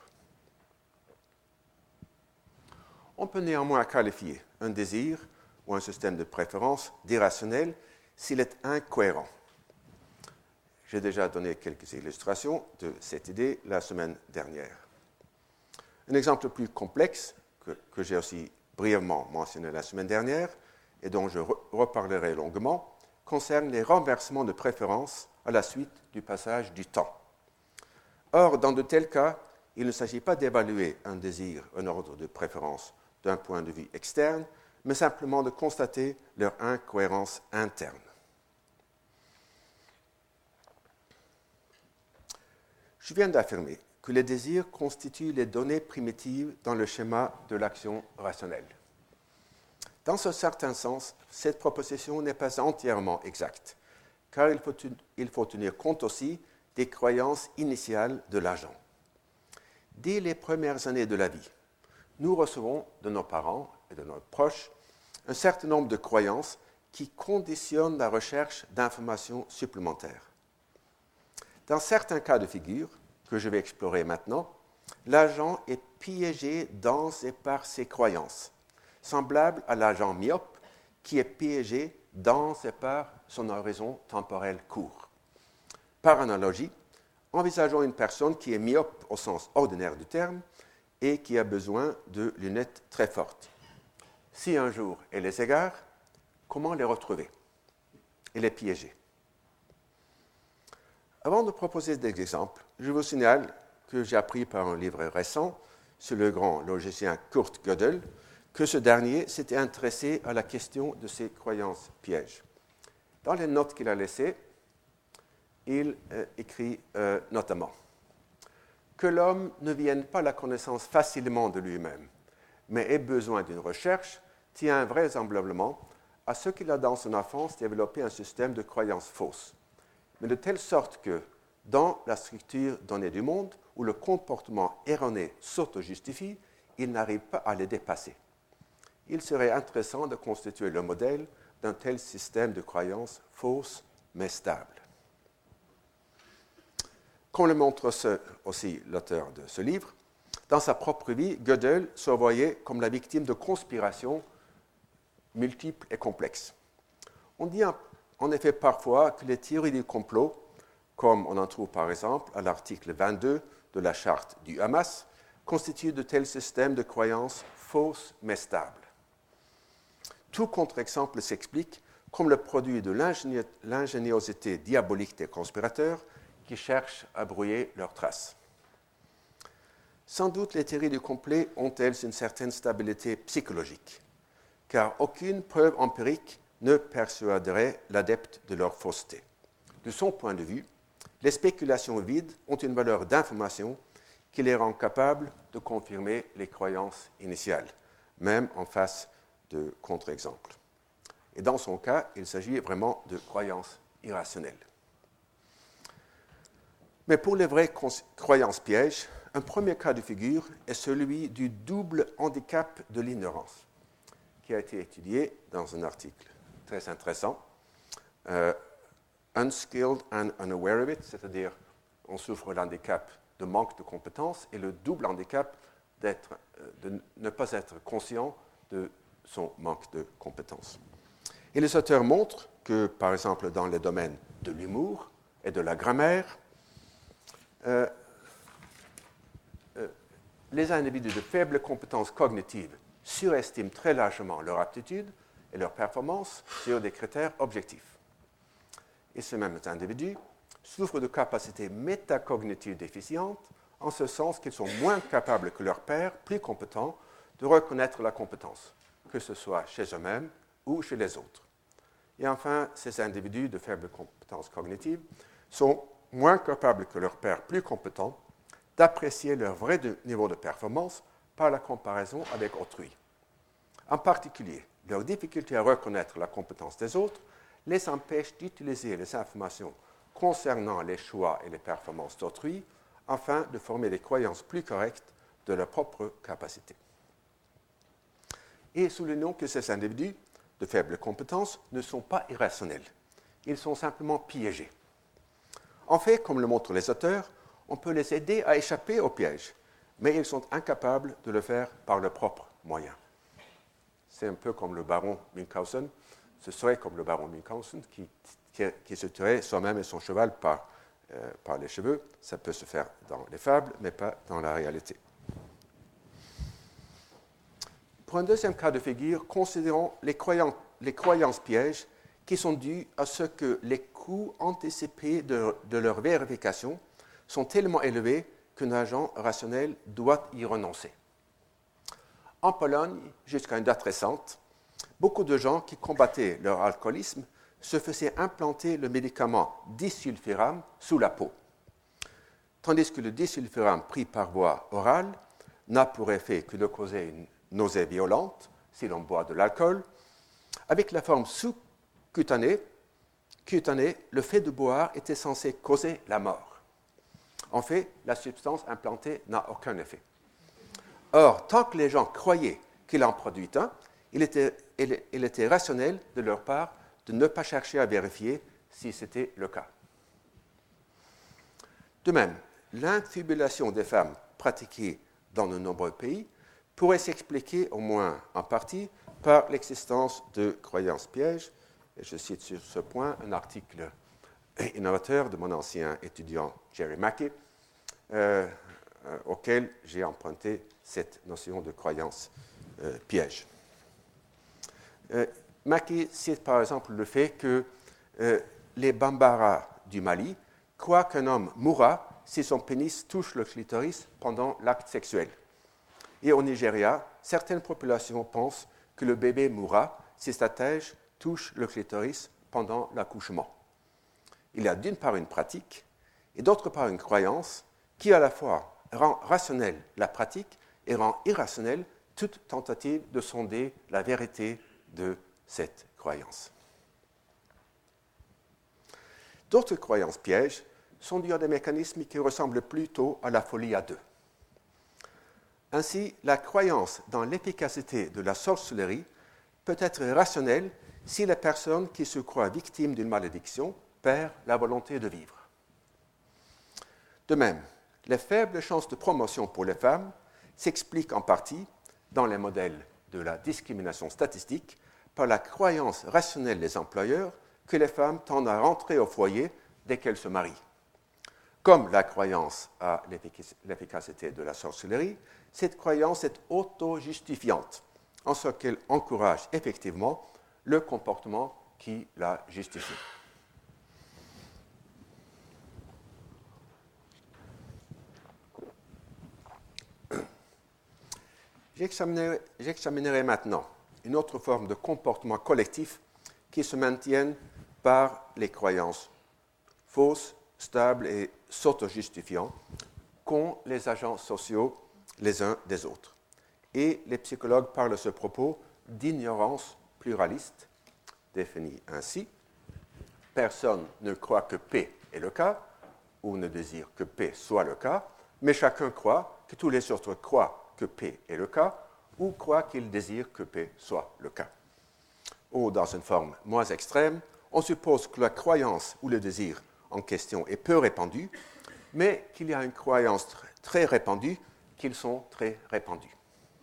On peut néanmoins qualifier un désir ou un système de préférence d'irrationnel s'il est incohérent. J'ai déjà donné quelques illustrations de cette idée la semaine dernière. Un exemple plus complexe, que, que j'ai aussi brièvement mentionné la semaine dernière, et dont je re- reparlerai longuement, concerne les renversements de préférence à la suite du passage du temps. Or, dans de tels cas, il ne s'agit pas d'évaluer un désir, un ordre de préférence d'un point de vue externe, mais simplement de constater leur incohérence interne. Je viens d'affirmer que les désirs constituent les données primitives dans le schéma de l'action rationnelle. Dans un certain sens, cette proposition n'est pas entièrement exacte, car il faut, il faut tenir compte aussi des croyances initiales de l'agent. Dès les premières années de la vie, nous recevons de nos parents et de nos proches un certain nombre de croyances qui conditionnent la recherche d'informations supplémentaires. Dans certains cas de figure, que je vais explorer maintenant, l'agent est piégé dans et par ses croyances, semblable à l'agent myope qui est piégé dans et par son horizon temporel court. Par analogie, envisageons une personne qui est myope au sens ordinaire du terme et qui a besoin de lunettes très fortes. Si un jour elle les égare, comment les retrouver? Elle est piégée. Avant de proposer des exemples, je vous signale que j'ai appris par un livre récent sur le grand logicien Kurt Gödel que ce dernier s'était intéressé à la question de ses croyances pièges. Dans les notes qu'il a laissées, il euh, écrit euh, notamment que l'homme ne vienne pas à la connaissance facilement de lui-même, mais ait besoin d'une recherche, tient vraisemblablement à ce qu'il a dans son enfance développé un système de croyances fausses, mais de telle sorte que, dans la structure donnée du monde, où le comportement erroné s'auto-justifie, il n'arrive pas à les dépasser. Il serait intéressant de constituer le modèle d'un tel système de croyances fausses mais stables. Comme le montre ce, aussi l'auteur de ce livre, dans sa propre vie, Gödel se voyait comme la victime de conspirations multiples et complexes. On dit en, en effet parfois que les théories du complot, comme on en trouve par exemple à l'article vingt-deux de la charte du Hamas, constituent de tels systèmes de croyances fausses mais stables. Tout contre-exemple s'explique comme le produit de l'ingénie- l'ingéniosité diabolique des conspirateurs qui cherchent à brouiller leurs traces. Sans doute les théories du complot ont-elles une certaine stabilité psychologique, car aucune preuve empirique ne persuaderait l'adepte de leur fausseté. De son point de vue, les spéculations vides ont une valeur d'information qui les rend capables de confirmer les croyances initiales, même en face de contre-exemples. Et dans son cas, il s'agit vraiment de croyances irrationnelles. Mais pour les vraies croyances pièges, un premier cas de figure est celui du double handicap de l'ignorance, qui a été étudié dans un article très intéressant. Euh, unskilled and unaware of it, c'est-à-dire on souffre d'un handicap de manque de compétences et le double handicap d'être, de ne pas être conscient de son manque de compétences. Et les auteurs montrent que, par exemple, dans les domaines de l'humour et de la grammaire, euh, euh, les individus de faibles compétences cognitives surestiment très largement leur aptitude et leur performance sur des critères objectifs. Et ces mêmes individus souffrent de capacités métacognitives déficientes, en ce sens qu'ils sont moins capables que leurs pairs, plus compétents, de reconnaître la compétence, que ce soit chez eux-mêmes ou chez les autres. Et enfin, ces individus de faibles compétences cognitives sont moins capables que leurs pairs plus compétents d'apprécier leur vrai de niveau de performance par la comparaison avec autrui. En particulier, leur difficulté à reconnaître la compétence des autres les empêche d'utiliser les informations concernant les choix et les performances d'autrui afin de former des croyances plus correctes de leurs propres capacités. Et soulignons que ces individus de faibles compétences ne sont pas irrationnels. Ils sont simplement piégés. En fait, comme le montrent les auteurs, on peut les aider à échapper au piège, mais ils sont incapables de le faire par leurs propres moyens. C'est un peu comme le baron Münchhausen. Ce serait comme le baron Münchhausen qui, qui, qui se tuerait soi-même et son cheval par, euh, par les cheveux. Ça peut se faire dans les fables, mais pas dans la réalité. Pour un deuxième cas de figure, considérons les, croyants, les croyances pièges qui sont dues à ce que les coûts anticipés de, de leur vérification sont tellement élevés qu'un agent rationnel doit y renoncer. En Pologne, jusqu'à une date récente, beaucoup de gens qui combattaient leur alcoolisme se faisaient implanter le médicament disulfiram sous la peau, tandis que le disulfiram pris par voie orale n'a pour effet que de causer une nausée violente si l'on boit de l'alcool. Avec la forme sous-cutanée, cutanée, le fait de boire était censé causer la mort. En fait, la substance implantée n'a aucun effet. Or, tant que les gens croyaient qu'il en produit un, il était, il, il était rationnel de leur part de ne pas chercher à vérifier si c'était le cas. De même, l'infibulation des femmes pratiquée dans de nombreux pays pourrait s'expliquer, au moins en partie, par l'existence de croyances pièges. Et je cite sur ce point un article innovateur de mon ancien étudiant Jerry Mackey, euh, euh, auquel j'ai emprunté cette notion de croyance euh, piège. Euh, Mackey cite par exemple le fait que euh, les Bambara du Mali croient qu'un homme mourra si son pénis touche le clitoris pendant l'acte sexuel. Et au Nigeria, certaines populations pensent que le bébé mourra si sa tège touche le clitoris pendant l'accouchement. Il y a d'une part une pratique et d'autre part une croyance qui à la fois rend rationnelle la pratique et rend irrationnelle toute tentative de sonder la vérité de cette croyance. D'autres croyances pièges sont dues à des mécanismes qui ressemblent plutôt à la folie à deux. Ainsi, la croyance dans l'efficacité de la sorcellerie peut être rationnelle si la personne qui se croit victime d'une malédiction perd la volonté de vivre. De même, les faibles chances de promotion pour les femmes s'expliquent en partie, dans les modèles de la discrimination statistique, par la croyance rationnelle des employeurs que les femmes tendent à rentrer au foyer dès qu'elles se marient. Comme la croyance à l'efficacité de la sorcellerie, cette croyance est auto-justifiante, en ce qu'elle encourage effectivement le comportement qui la justifie. J'examinerai, j'examinerai maintenant une autre forme de comportement collectif qui se maintiennent par les croyances fausses, stables et s'auto-justifiant qu'ont les agents sociaux les uns des autres. Et les psychologues parlent à ce propos d'ignorance pluraliste définie ainsi. Personne ne croit que P est le cas, ou ne désire que P soit le cas, mais chacun croit que tous les autres croient que P est le cas, ou croient qu'ils désirent que P soit le cas. Ou, dans une forme moins extrême, on suppose que la croyance ou le désir en question est peu répandu, mais qu'il y a une croyance très répandue, qu'ils sont très répandus.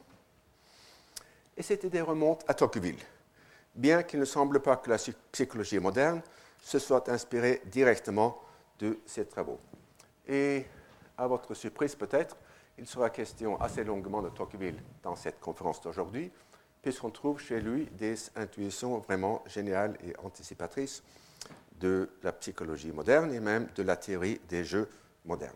Et cette idée remonte à Tocqueville, bien qu'il ne semble pas que la psychologie moderne se soit inspirée directement de ses travaux. Et à votre surprise peut-être, il sera question assez longuement de Tocqueville dans cette conférence d'aujourd'hui, puisqu'on trouve chez lui des intuitions vraiment géniales et anticipatrices de la psychologie moderne et même de la théorie des jeux modernes.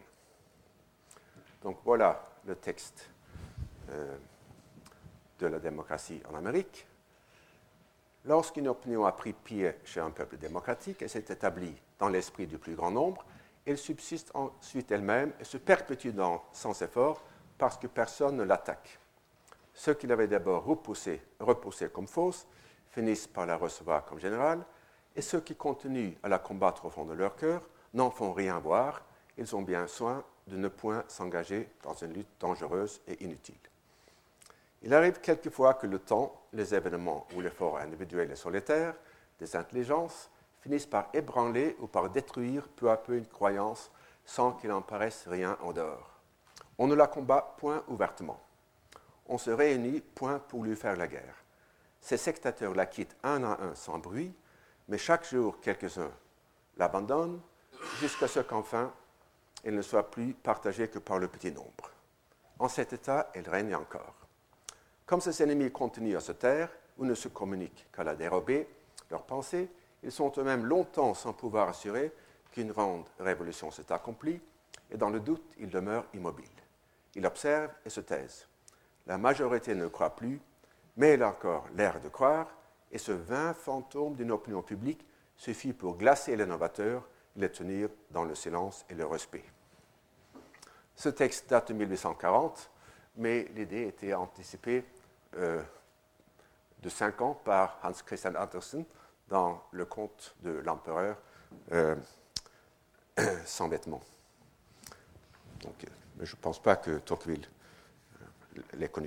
Donc voilà le texte euh, de la démocratie en Amérique. Lorsqu'une opinion a pris pied chez un peuple démocratique et s'est établie dans l'esprit du plus grand nombre, elle subsiste ensuite elle-même et se perpétue dans, sans effort parce que personne ne l'attaque. Ceux qui l'avaient d'abord repoussée repoussé comme fausse finissent par la recevoir comme générale, et ceux qui continuent à la combattre au fond de leur cœur n'en font rien voir. Ils ont bien soin de ne point s'engager dans une lutte dangereuse et inutile. Il arrive quelquefois que le temps, les événements ou l'effort individuel et solitaire des intelligences finissent par ébranler ou par détruire peu à peu une croyance sans qu'il en paraisse rien en dehors. On ne la combat point ouvertement. On se réunit point pour lui faire la guerre. Ces sectateurs la quittent un à un sans bruit, mais chaque jour quelques-uns l'abandonnent jusqu'à ce qu'enfin elle ne soit plus partagée que par le petit nombre. En cet état, elle règne encore. Comme ces ennemis continuent à se taire ou ne se communiquent qu'à la dérobée, leurs pensées, ils sont eux-mêmes longtemps sans pouvoir assurer qu'une grande révolution s'est accomplie, et dans le doute, ils demeurent immobiles. Ils observent et se taisent. La majorité ne croit plus, mais elle a encore l'air de croire, et ce vain fantôme d'une opinion publique suffit pour glacer les novateurs et les tenir dans le silence et le respect. Ce texte date de mille huit cent quarante, mais l'idée était anticipée euh, de cinq ans par Hans Christian Andersen dans le conte de l'empereur euh, sans vêtements. Donc, euh, mais je ne pense pas que Tocqueville euh, l'ait connu.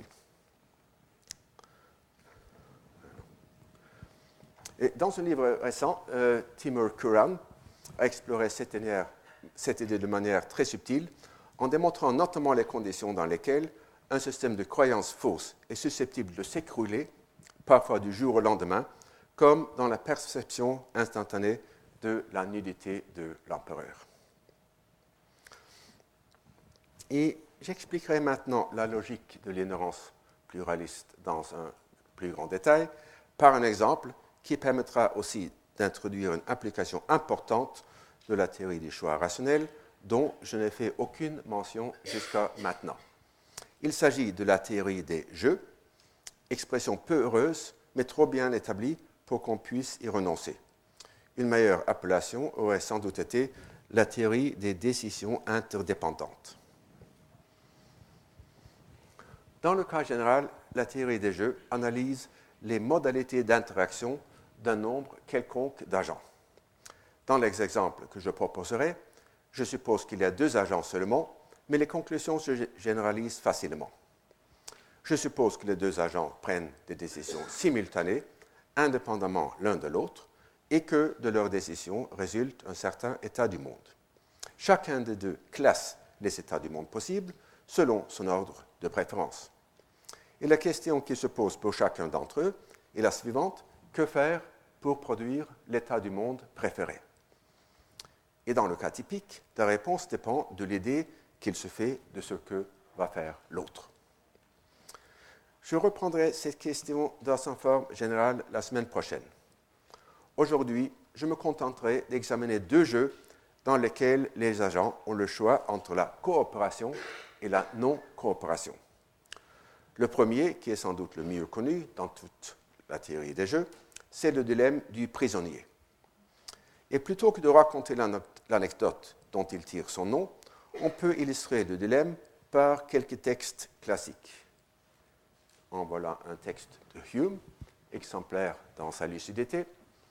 Et dans un livre récent, euh, Timur Kuran a exploré cette, cette idée de manière très subtile, en démontrant notamment les conditions dans lesquelles un système de croyances fausses est susceptible de s'écrouler, parfois du jour au lendemain, comme dans la perception instantanée de la nudité de l'empereur. Et j'expliquerai maintenant la logique de l'ignorance pluraliste dans un plus grand détail par un exemple qui permettra aussi d'introduire une application importante de la théorie des choix rationnels dont je n'ai fait aucune mention jusqu'à maintenant. Il s'agit de la théorie des jeux, expression peu heureuse, mais trop bien établie pour qu'on puisse y renoncer. Une meilleure appellation aurait sans doute été la théorie des décisions interdépendantes. Dans le cas général, la théorie des jeux analyse les modalités d'interaction d'un nombre quelconque d'agents. Dans l'exemple que je proposerai, je suppose qu'il y a deux agents seulement, mais les conclusions se généralisent facilement. Je suppose que les deux agents prennent des décisions simultanées, indépendamment l'un de l'autre, et que de leurs décisions résulte un certain état du monde. Chacun des deux classe les états du monde possibles selon son ordre de préférence. Et la question qui se pose pour chacun d'entre eux est la suivante: que faire pour produire l'état du monde préféré? Et dans le cas typique, la réponse dépend de l'idée qu'il se fait de ce que va faire l'autre. Je reprendrai cette question dans sa forme générale la semaine prochaine. Aujourd'hui, je me contenterai d'examiner deux jeux dans lesquels les agents ont le choix entre la coopération et la non-coopération. Le premier, qui est sans doute le mieux connu dans toute la théorie des jeux, c'est le dilemme du prisonnier. Et plutôt que de raconter l'anecdote dont il tire son nom, on peut illustrer le dilemme par quelques textes classiques. En voilà un texte de Hume, exemplaire dans sa lucidité.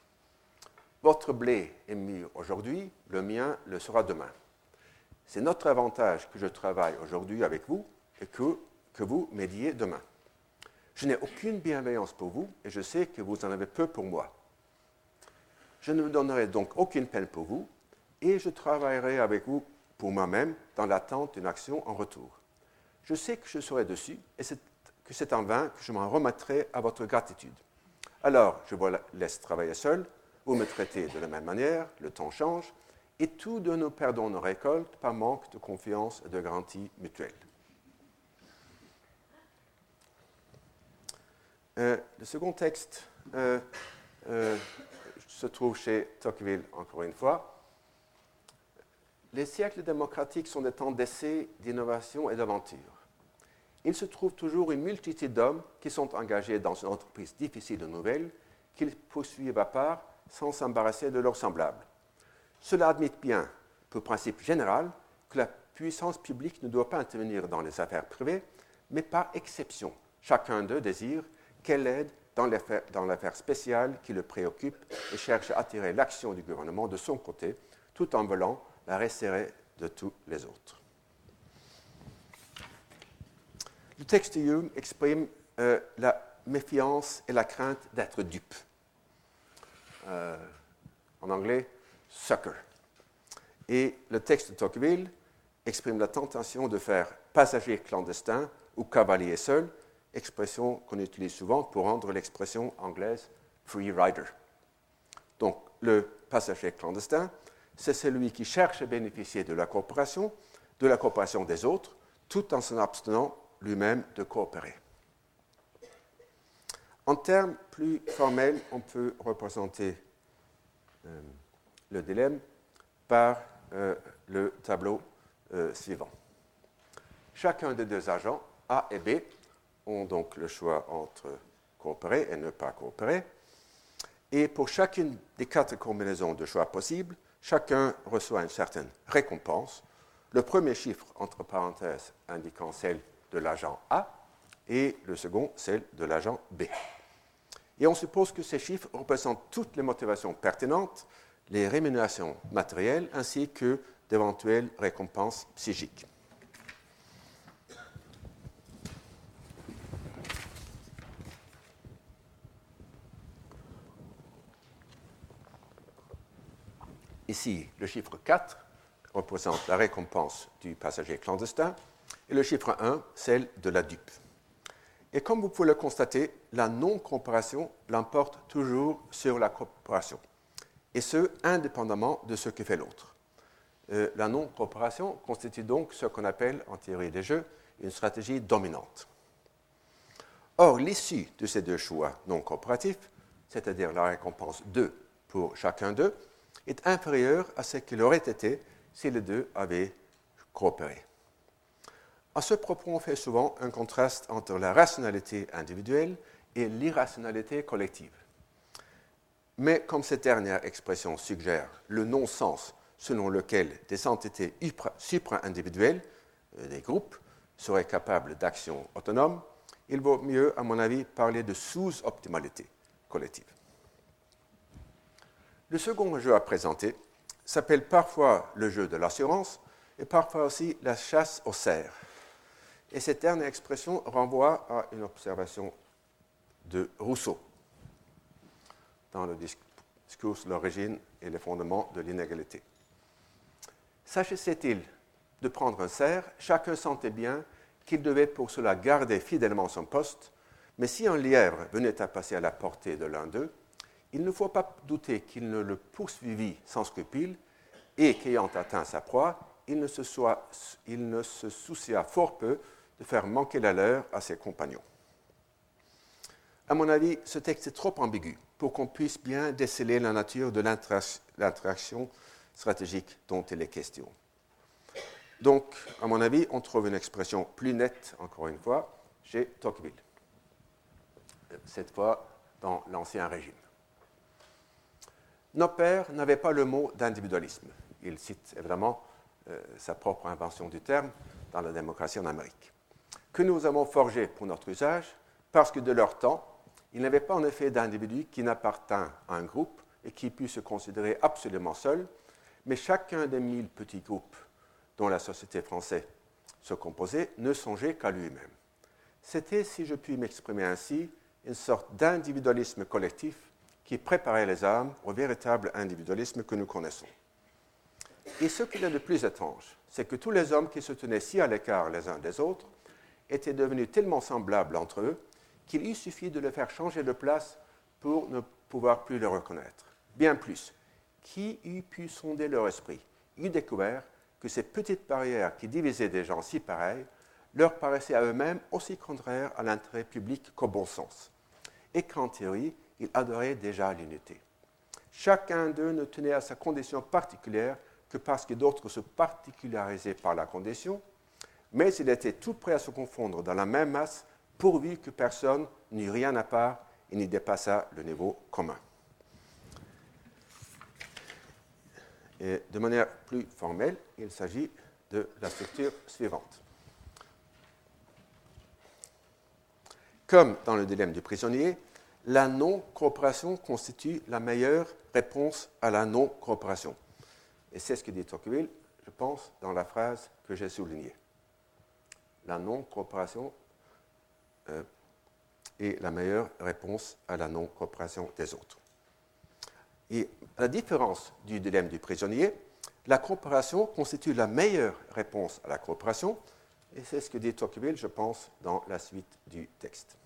Votre blé est mûr aujourd'hui, le mien le sera demain. C'est notre avantage que je travaille aujourd'hui avec vous et que, que vous m'aidiez demain. Je n'ai aucune bienveillance pour vous et je sais que vous en avez peu pour moi. Je ne me donnerai donc aucune peine pour vous et je travaillerai avec vous pour moi-même dans l'attente d'une action en retour. Je sais que je serai dessus et c'est, que c'est en vain que je m'en remettrai à votre gratitude. Alors, je vous laisse travailler seul, vous me traitez de la même manière, le temps change, et tous deux nous perdons nos récoltes par manque de confiance et de garantie mutuelle. Euh, le second texte euh, euh, se trouve chez Tocqueville, encore une fois. Les siècles démocratiques sont des temps d'essai, d'innovation et d'aventure. Il se trouve toujours une multitude d'hommes qui sont engagés dans une entreprise difficile et nouvelle, qu'ils poursuivent à part sans s'embarrasser de leurs semblables. Cela admet bien, pour principe général, que la puissance publique ne doit pas intervenir dans les affaires privées, mais par exception. Chacun d'eux désire qu'elle aide dans l'affaire, dans l'affaire spéciale qui le préoccupe et cherche à attirer l'action du gouvernement de son côté, tout en voulant la resserrer de tous les autres. Le texte de Hume exprime euh, la méfiance et la crainte d'être dupe. Euh, en anglais, sucker. Et le texte de Tocqueville exprime la tentation de faire passager clandestin ou cavalier seul, expression qu'on utilise souvent pour rendre l'expression anglaise free rider. Donc, le passager clandestin, c'est celui qui cherche à bénéficier de la coopération, de la coopération des autres, tout en s'en abstenant lui-même de coopérer. En termes plus formels, on peut représenter euh, le dilemme par euh, le tableau euh, suivant. Chacun des deux agents, A et B, ont donc le choix entre coopérer et ne pas coopérer. Et pour chacune des quatre combinaisons de choix possibles, chacun reçoit une certaine récompense. Le premier chiffre, entre parenthèses, indiquant celle de l'agent A, et le second, celle de l'agent B. Et on suppose que ces chiffres représentent toutes les motivations pertinentes, les rémunérations matérielles, ainsi que d'éventuelles récompenses psychiques. Ici, le chiffre quatre représente la récompense du passager clandestin et le chiffre un, celle de la dupe. Et comme vous pouvez le constater, la non-coopération l'emporte toujours sur la coopération, et ce, indépendamment de ce que fait l'autre. Euh, la non-coopération constitue donc ce qu'on appelle, en théorie des jeux, une stratégie dominante. Or, l'issue de ces deux choix non coopératifs, c'est-à-dire la récompense deux pour chacun d'eux, est inférieure à ce qu'il aurait été si les deux avaient coopéré. À ce propos, on fait souvent un contraste entre la rationalité individuelle et l'irrationalité collective. Mais comme cette dernière expression suggère le non-sens selon lequel des entités supra-individuelles, des groupes, seraient capables d'actions autonomes, il vaut mieux, à mon avis, parler de sous-optimalité collective. Le second jeu à présenter s'appelle parfois le jeu de l'assurance et parfois aussi la chasse aux cerfs. Et cette dernière expression renvoie à une observation de Rousseau dans le discours sur l'origine et les fondements de l'inégalité. S'agissait-il de prendre un cerf, chacun sentait bien qu'il devait pour cela garder fidèlement son poste, mais si un lièvre venait à passer à la portée de l'un d'eux, il ne faut pas douter qu'il ne le poursuivît sans scrupule et qu'ayant atteint sa proie, il ne se, soit, il ne se soucia fort peu de faire manquer la leur à ses compagnons. À mon avis, ce texte est trop ambigu pour qu'on puisse bien déceler la nature de l'interaction stratégique dont il est question. Donc, à mon avis, on trouve une expression plus nette, encore une fois, chez Tocqueville, cette fois dans l'Ancien Régime. Nos pères n'avaient pas le mot d'individualisme. Il cite évidemment euh, sa propre invention du terme dans la démocratie en Amérique, que nous avons forgé pour notre usage parce que de leur temps, il n'y avait pas en effet d'individu qui n'appartint à un groupe et qui put se considérer absolument seul, mais chacun des mille petits groupes dont la société française se composait ne songeait qu'à lui-même. C'était, si je puis m'exprimer ainsi, une sorte d'individualisme collectif qui préparait les âmes au véritable individualisme que nous connaissons. Et ce qu'il y a de plus étrange, c'est que tous les hommes qui se tenaient si à l'écart les uns des autres étaient devenus tellement semblables entre eux qu'il eût suffi de les faire changer de place pour ne pouvoir plus les reconnaître. Bien plus, qui eût pu sonder leur esprit, eût découvert que ces petites barrières qui divisaient des gens si pareils leur paraissaient à eux-mêmes aussi contraires à l'intérêt public qu'au bon sens, et qu'en théorie, ils adoraient déjà l'unité. Chacun d'eux ne tenait à sa condition particulière que parce que d'autres se particularisaient par la condition, mais il était tout prêt à se confondre dans la même masse pourvu que personne n'eût rien à part et n'y dépassât le niveau commun. Et de manière plus formelle, il s'agit de la structure suivante. Comme dans le dilemme du prisonnier, la non-coopération constitue la meilleure réponse à la non-coopération. Et c'est ce que dit Tocqueville, je pense, dans la phrase que j'ai soulignée. La non-coopération euh, est la meilleure réponse à la non-coopération des autres. Et à la différence du dilemme du prisonnier, la coopération constitue la meilleure réponse à la coopération, et c'est ce que dit Tocqueville, je pense, dans la suite du texte.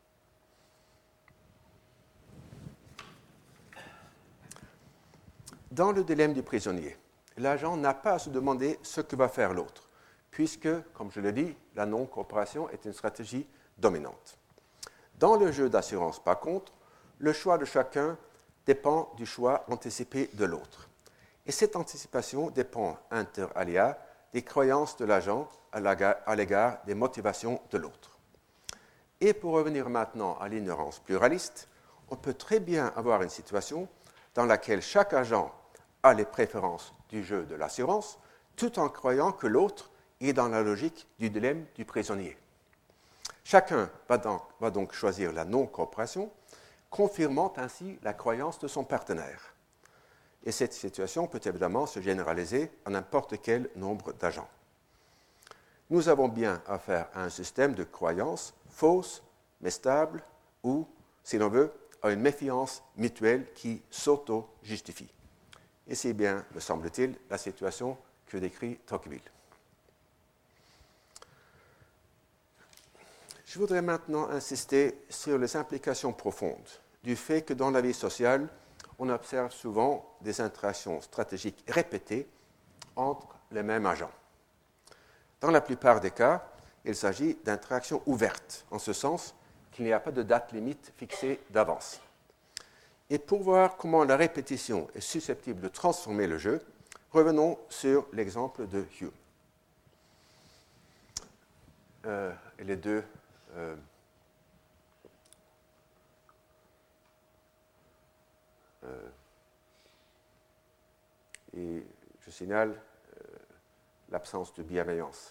Dans le dilemme du prisonnier, l'agent n'a pas à se demander ce que va faire l'autre, puisque, comme je l'ai dit, la non-coopération est une stratégie dominante. Dans le jeu d'assurance, par contre, le choix de chacun dépend du choix anticipé de l'autre. Et cette anticipation dépend, inter alia, des croyances de l'agent à l'égard des motivations de l'autre. Et pour revenir maintenant à l'ignorance pluraliste, on peut très bien avoir une situation dans laquelle chaque agent a les préférences du jeu de l'assurance, tout en croyant que l'autre est dans la logique du dilemme du prisonnier. Chacun va donc, va donc choisir la non-coopération, confirmant ainsi la croyance de son partenaire. Et cette situation peut évidemment se généraliser à n'importe quel nombre d'agents. Nous avons bien affaire à un système de croyances fausses, mais stables, ou, si l'on veut, à une méfiance mutuelle qui s'auto-justifie. Et c'est bien, me semble-t-il, la situation que décrit Tocqueville. Je voudrais maintenant insister sur les implications profondes du fait que dans la vie sociale, on observe souvent des interactions stratégiques répétées entre les mêmes agents. Dans la plupart des cas, il s'agit d'interactions ouvertes, en ce sens qu'il n'y a pas de date limite fixée d'avance. Et pour voir comment la répétition est susceptible de transformer le jeu, revenons sur l'exemple de Hume. Euh, et les deux... Euh, euh, et je signale euh, l'absence de bienveillance.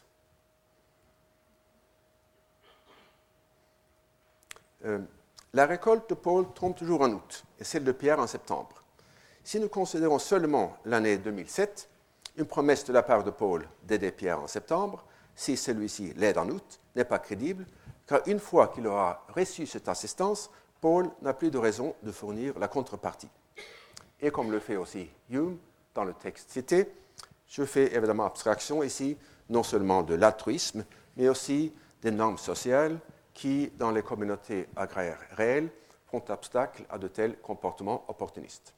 Euh, La récolte de Paul tombe toujours en août et celle de Pierre en septembre. Si nous considérons seulement l'année deux mille sept, une promesse de la part de Paul d'aider Pierre en septembre, si celui-ci l'aide en août, n'est pas crédible, car une fois qu'il aura reçu cette assistance, Paul n'a plus de raison de fournir la contrepartie. Et comme le fait aussi Hume dans le texte cité, je fais évidemment abstraction ici non seulement de l'altruisme, mais aussi des normes sociales qui, dans les communautés agraires réelles, font obstacle à de tels comportements opportunistes.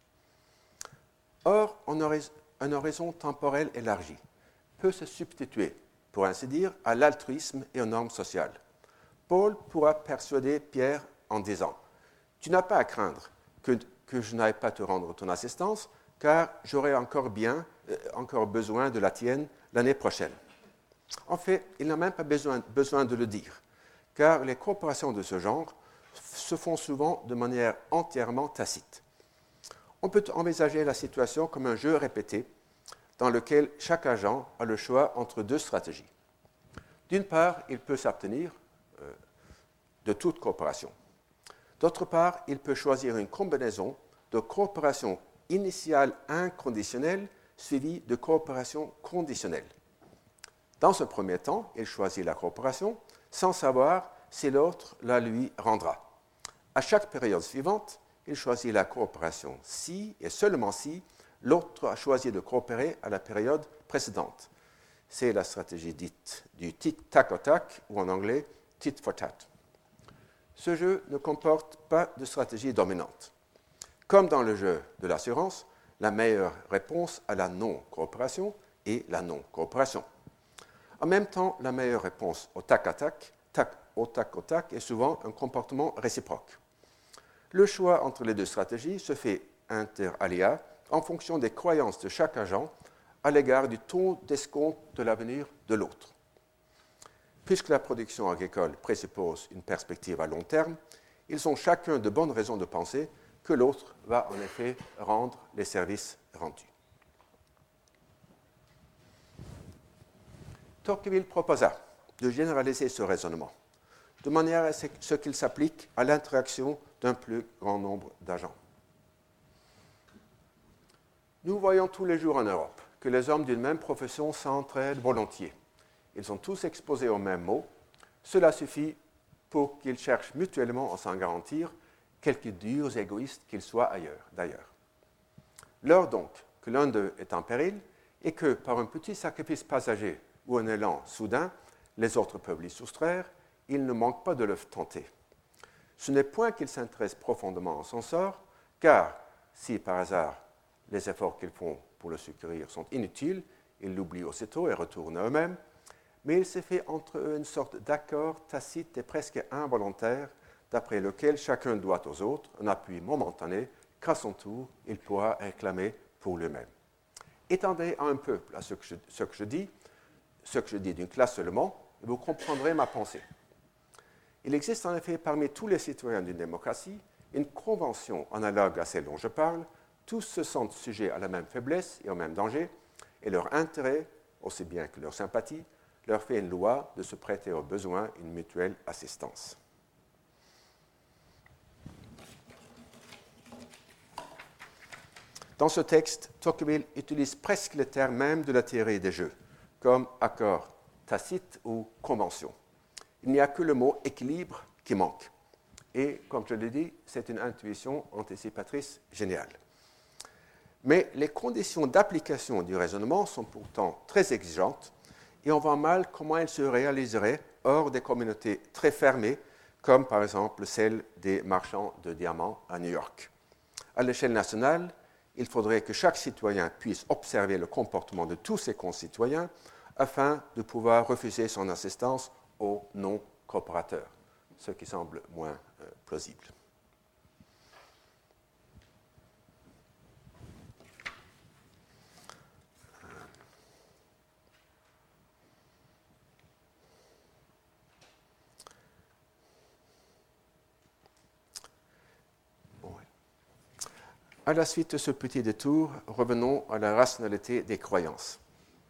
Or, un horizon temporel élargi peut se substituer, pour ainsi dire, à l'altruisme et aux normes sociales. Paul pourra persuader Pierre en disant « Tu n'as pas à craindre que, que je n'aille pas te rendre ton assistance, car j'aurai encore, bien, euh, encore besoin de la tienne l'année prochaine. » En fait, il n'a même pas besoin, besoin de le dire, car les coopérations de ce genre se font souvent de manière entièrement tacite. On peut envisager la situation comme un jeu répété dans lequel chaque agent a le choix entre deux stratégies. D'une part, il peut s'abstenir euh, de toute coopération. D'autre part, il peut choisir une combinaison de coopération initiale inconditionnelle suivie de coopération conditionnelle. Dans ce premier temps, il choisit la coopération sans savoir si l'autre la lui rendra. À chaque période suivante, il choisit la coopération si et seulement si l'autre a choisi de coopérer à la période précédente. C'est la stratégie dite du tic-tac au tac, ou en anglais tit for tat. Ce jeu ne comporte pas de stratégie dominante. Comme dans le jeu de l'assurance, la meilleure réponse à la non-coopération est la non-coopération. En même temps, la meilleure réponse au tac-à-tac, tac, au tac au tac, est souvent un comportement réciproque. Le choix entre les deux stratégies se fait inter alia en fonction des croyances de chaque agent à l'égard du taux d'escompte de l'avenir de l'autre. Puisque la production agricole présuppose une perspective à long terme, ils ont chacun de bonnes raisons de penser que l'autre va en effet rendre les services rendus. Tocqueville proposa de généraliser ce raisonnement, de manière à ce qu'il s'applique à l'interaction d'un plus grand nombre d'agents. Nous voyons tous les jours en Europe que les hommes d'une même profession s'entraident volontiers. Ils sont tous exposés aux mêmes maux. Cela suffit pour qu'ils cherchent mutuellement à s'en garantir, quelque durs égoïstes qu'ils soient ailleurs, d'ailleurs. L'heure donc que l'un d'eux est en péril et que, par un petit sacrifice passager ou un élan soudain, les autres peuvent l'y soustraire, il ne manque pas de le tenter. Ce n'est point qu'ils s'intéressent profondément à son sort, car si par hasard les efforts qu'ils font pour le secourir sont inutiles, ils l'oublient aussitôt et retournent à eux-mêmes, mais il s'est fait entre eux une sorte d'accord tacite et presque involontaire, d'après lequel chacun doit aux autres un appui momentané qu'à son tour il pourra réclamer pour lui-même. Étendez à un peuple à ce que je, ce que je dis, ce que je dis d'une classe seulement, et vous comprendrez ma pensée. Il existe en effet parmi tous les citoyens d'une démocratie une convention analogue à celle dont je parle. Tous se sentent sujets à la même faiblesse et au même danger, et leur intérêt, aussi bien que leur sympathie, leur fait une loi de se prêter aux besoins une mutuelle assistance. Dans ce texte, Tocqueville utilise presque les termes même de la théorie des jeux, comme accord tacite ou convention. Il n'y a que le mot équilibre qui manque. Et, comme je l'ai dit, c'est une intuition anticipatrice géniale. Mais les conditions d'application du raisonnement sont pourtant très exigeantes et on voit mal comment elles se réaliseraient hors des communautés très fermées, comme par exemple celle des marchands de diamants à New York. À l'échelle nationale, il faudrait que chaque citoyen puisse observer le comportement de tous ses concitoyens afin de pouvoir refuser son assistance aux non-coopérateurs, ce qui semble moins euh, plausible. À la suite de ce petit détour, revenons à la rationalité des croyances.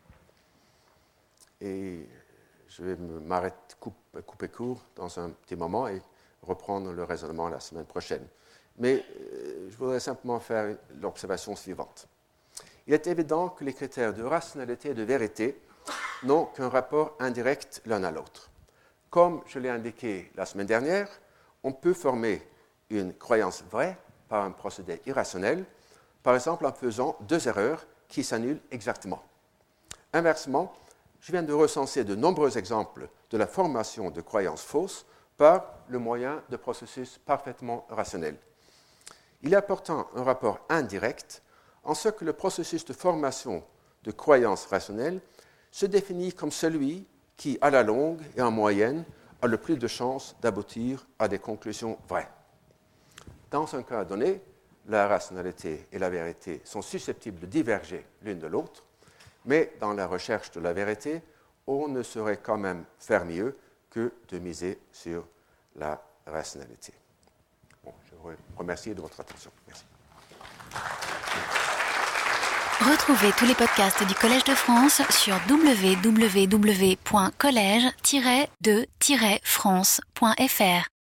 Et je vais m'arrêter, couper, couper court dans un petit moment et reprendre le raisonnement la semaine prochaine. Mais euh, je voudrais simplement faire l'observation suivante. Il est évident que les critères de rationalité et de vérité n'ont qu'un rapport indirect l'un à l'autre. Comme je l'ai indiqué la semaine dernière, on peut former une croyance vraie par un procédé irrationnel, par exemple en faisant deux erreurs qui s'annulent exactement. Inversement, je viens de recenser de nombreux exemples de la formation de croyances fausses par le moyen de processus parfaitement rationnels. Il y a pourtant un rapport indirect en ce que le processus de formation de croyances rationnelles se définit comme celui qui, à la longue et en moyenne, a le plus de chances d'aboutir à des conclusions vraies. Dans un cas donné, la rationalité et la vérité sont susceptibles de diverger l'une de l'autre, mais dans la recherche de la vérité, on ne saurait quand même faire mieux que de miser sur la rationalité. Bon, je vous remercie de votre attention. Merci. Retrouvez tous les podcasts du Collège de France sur w w w point collège tiret de tiret france point f r.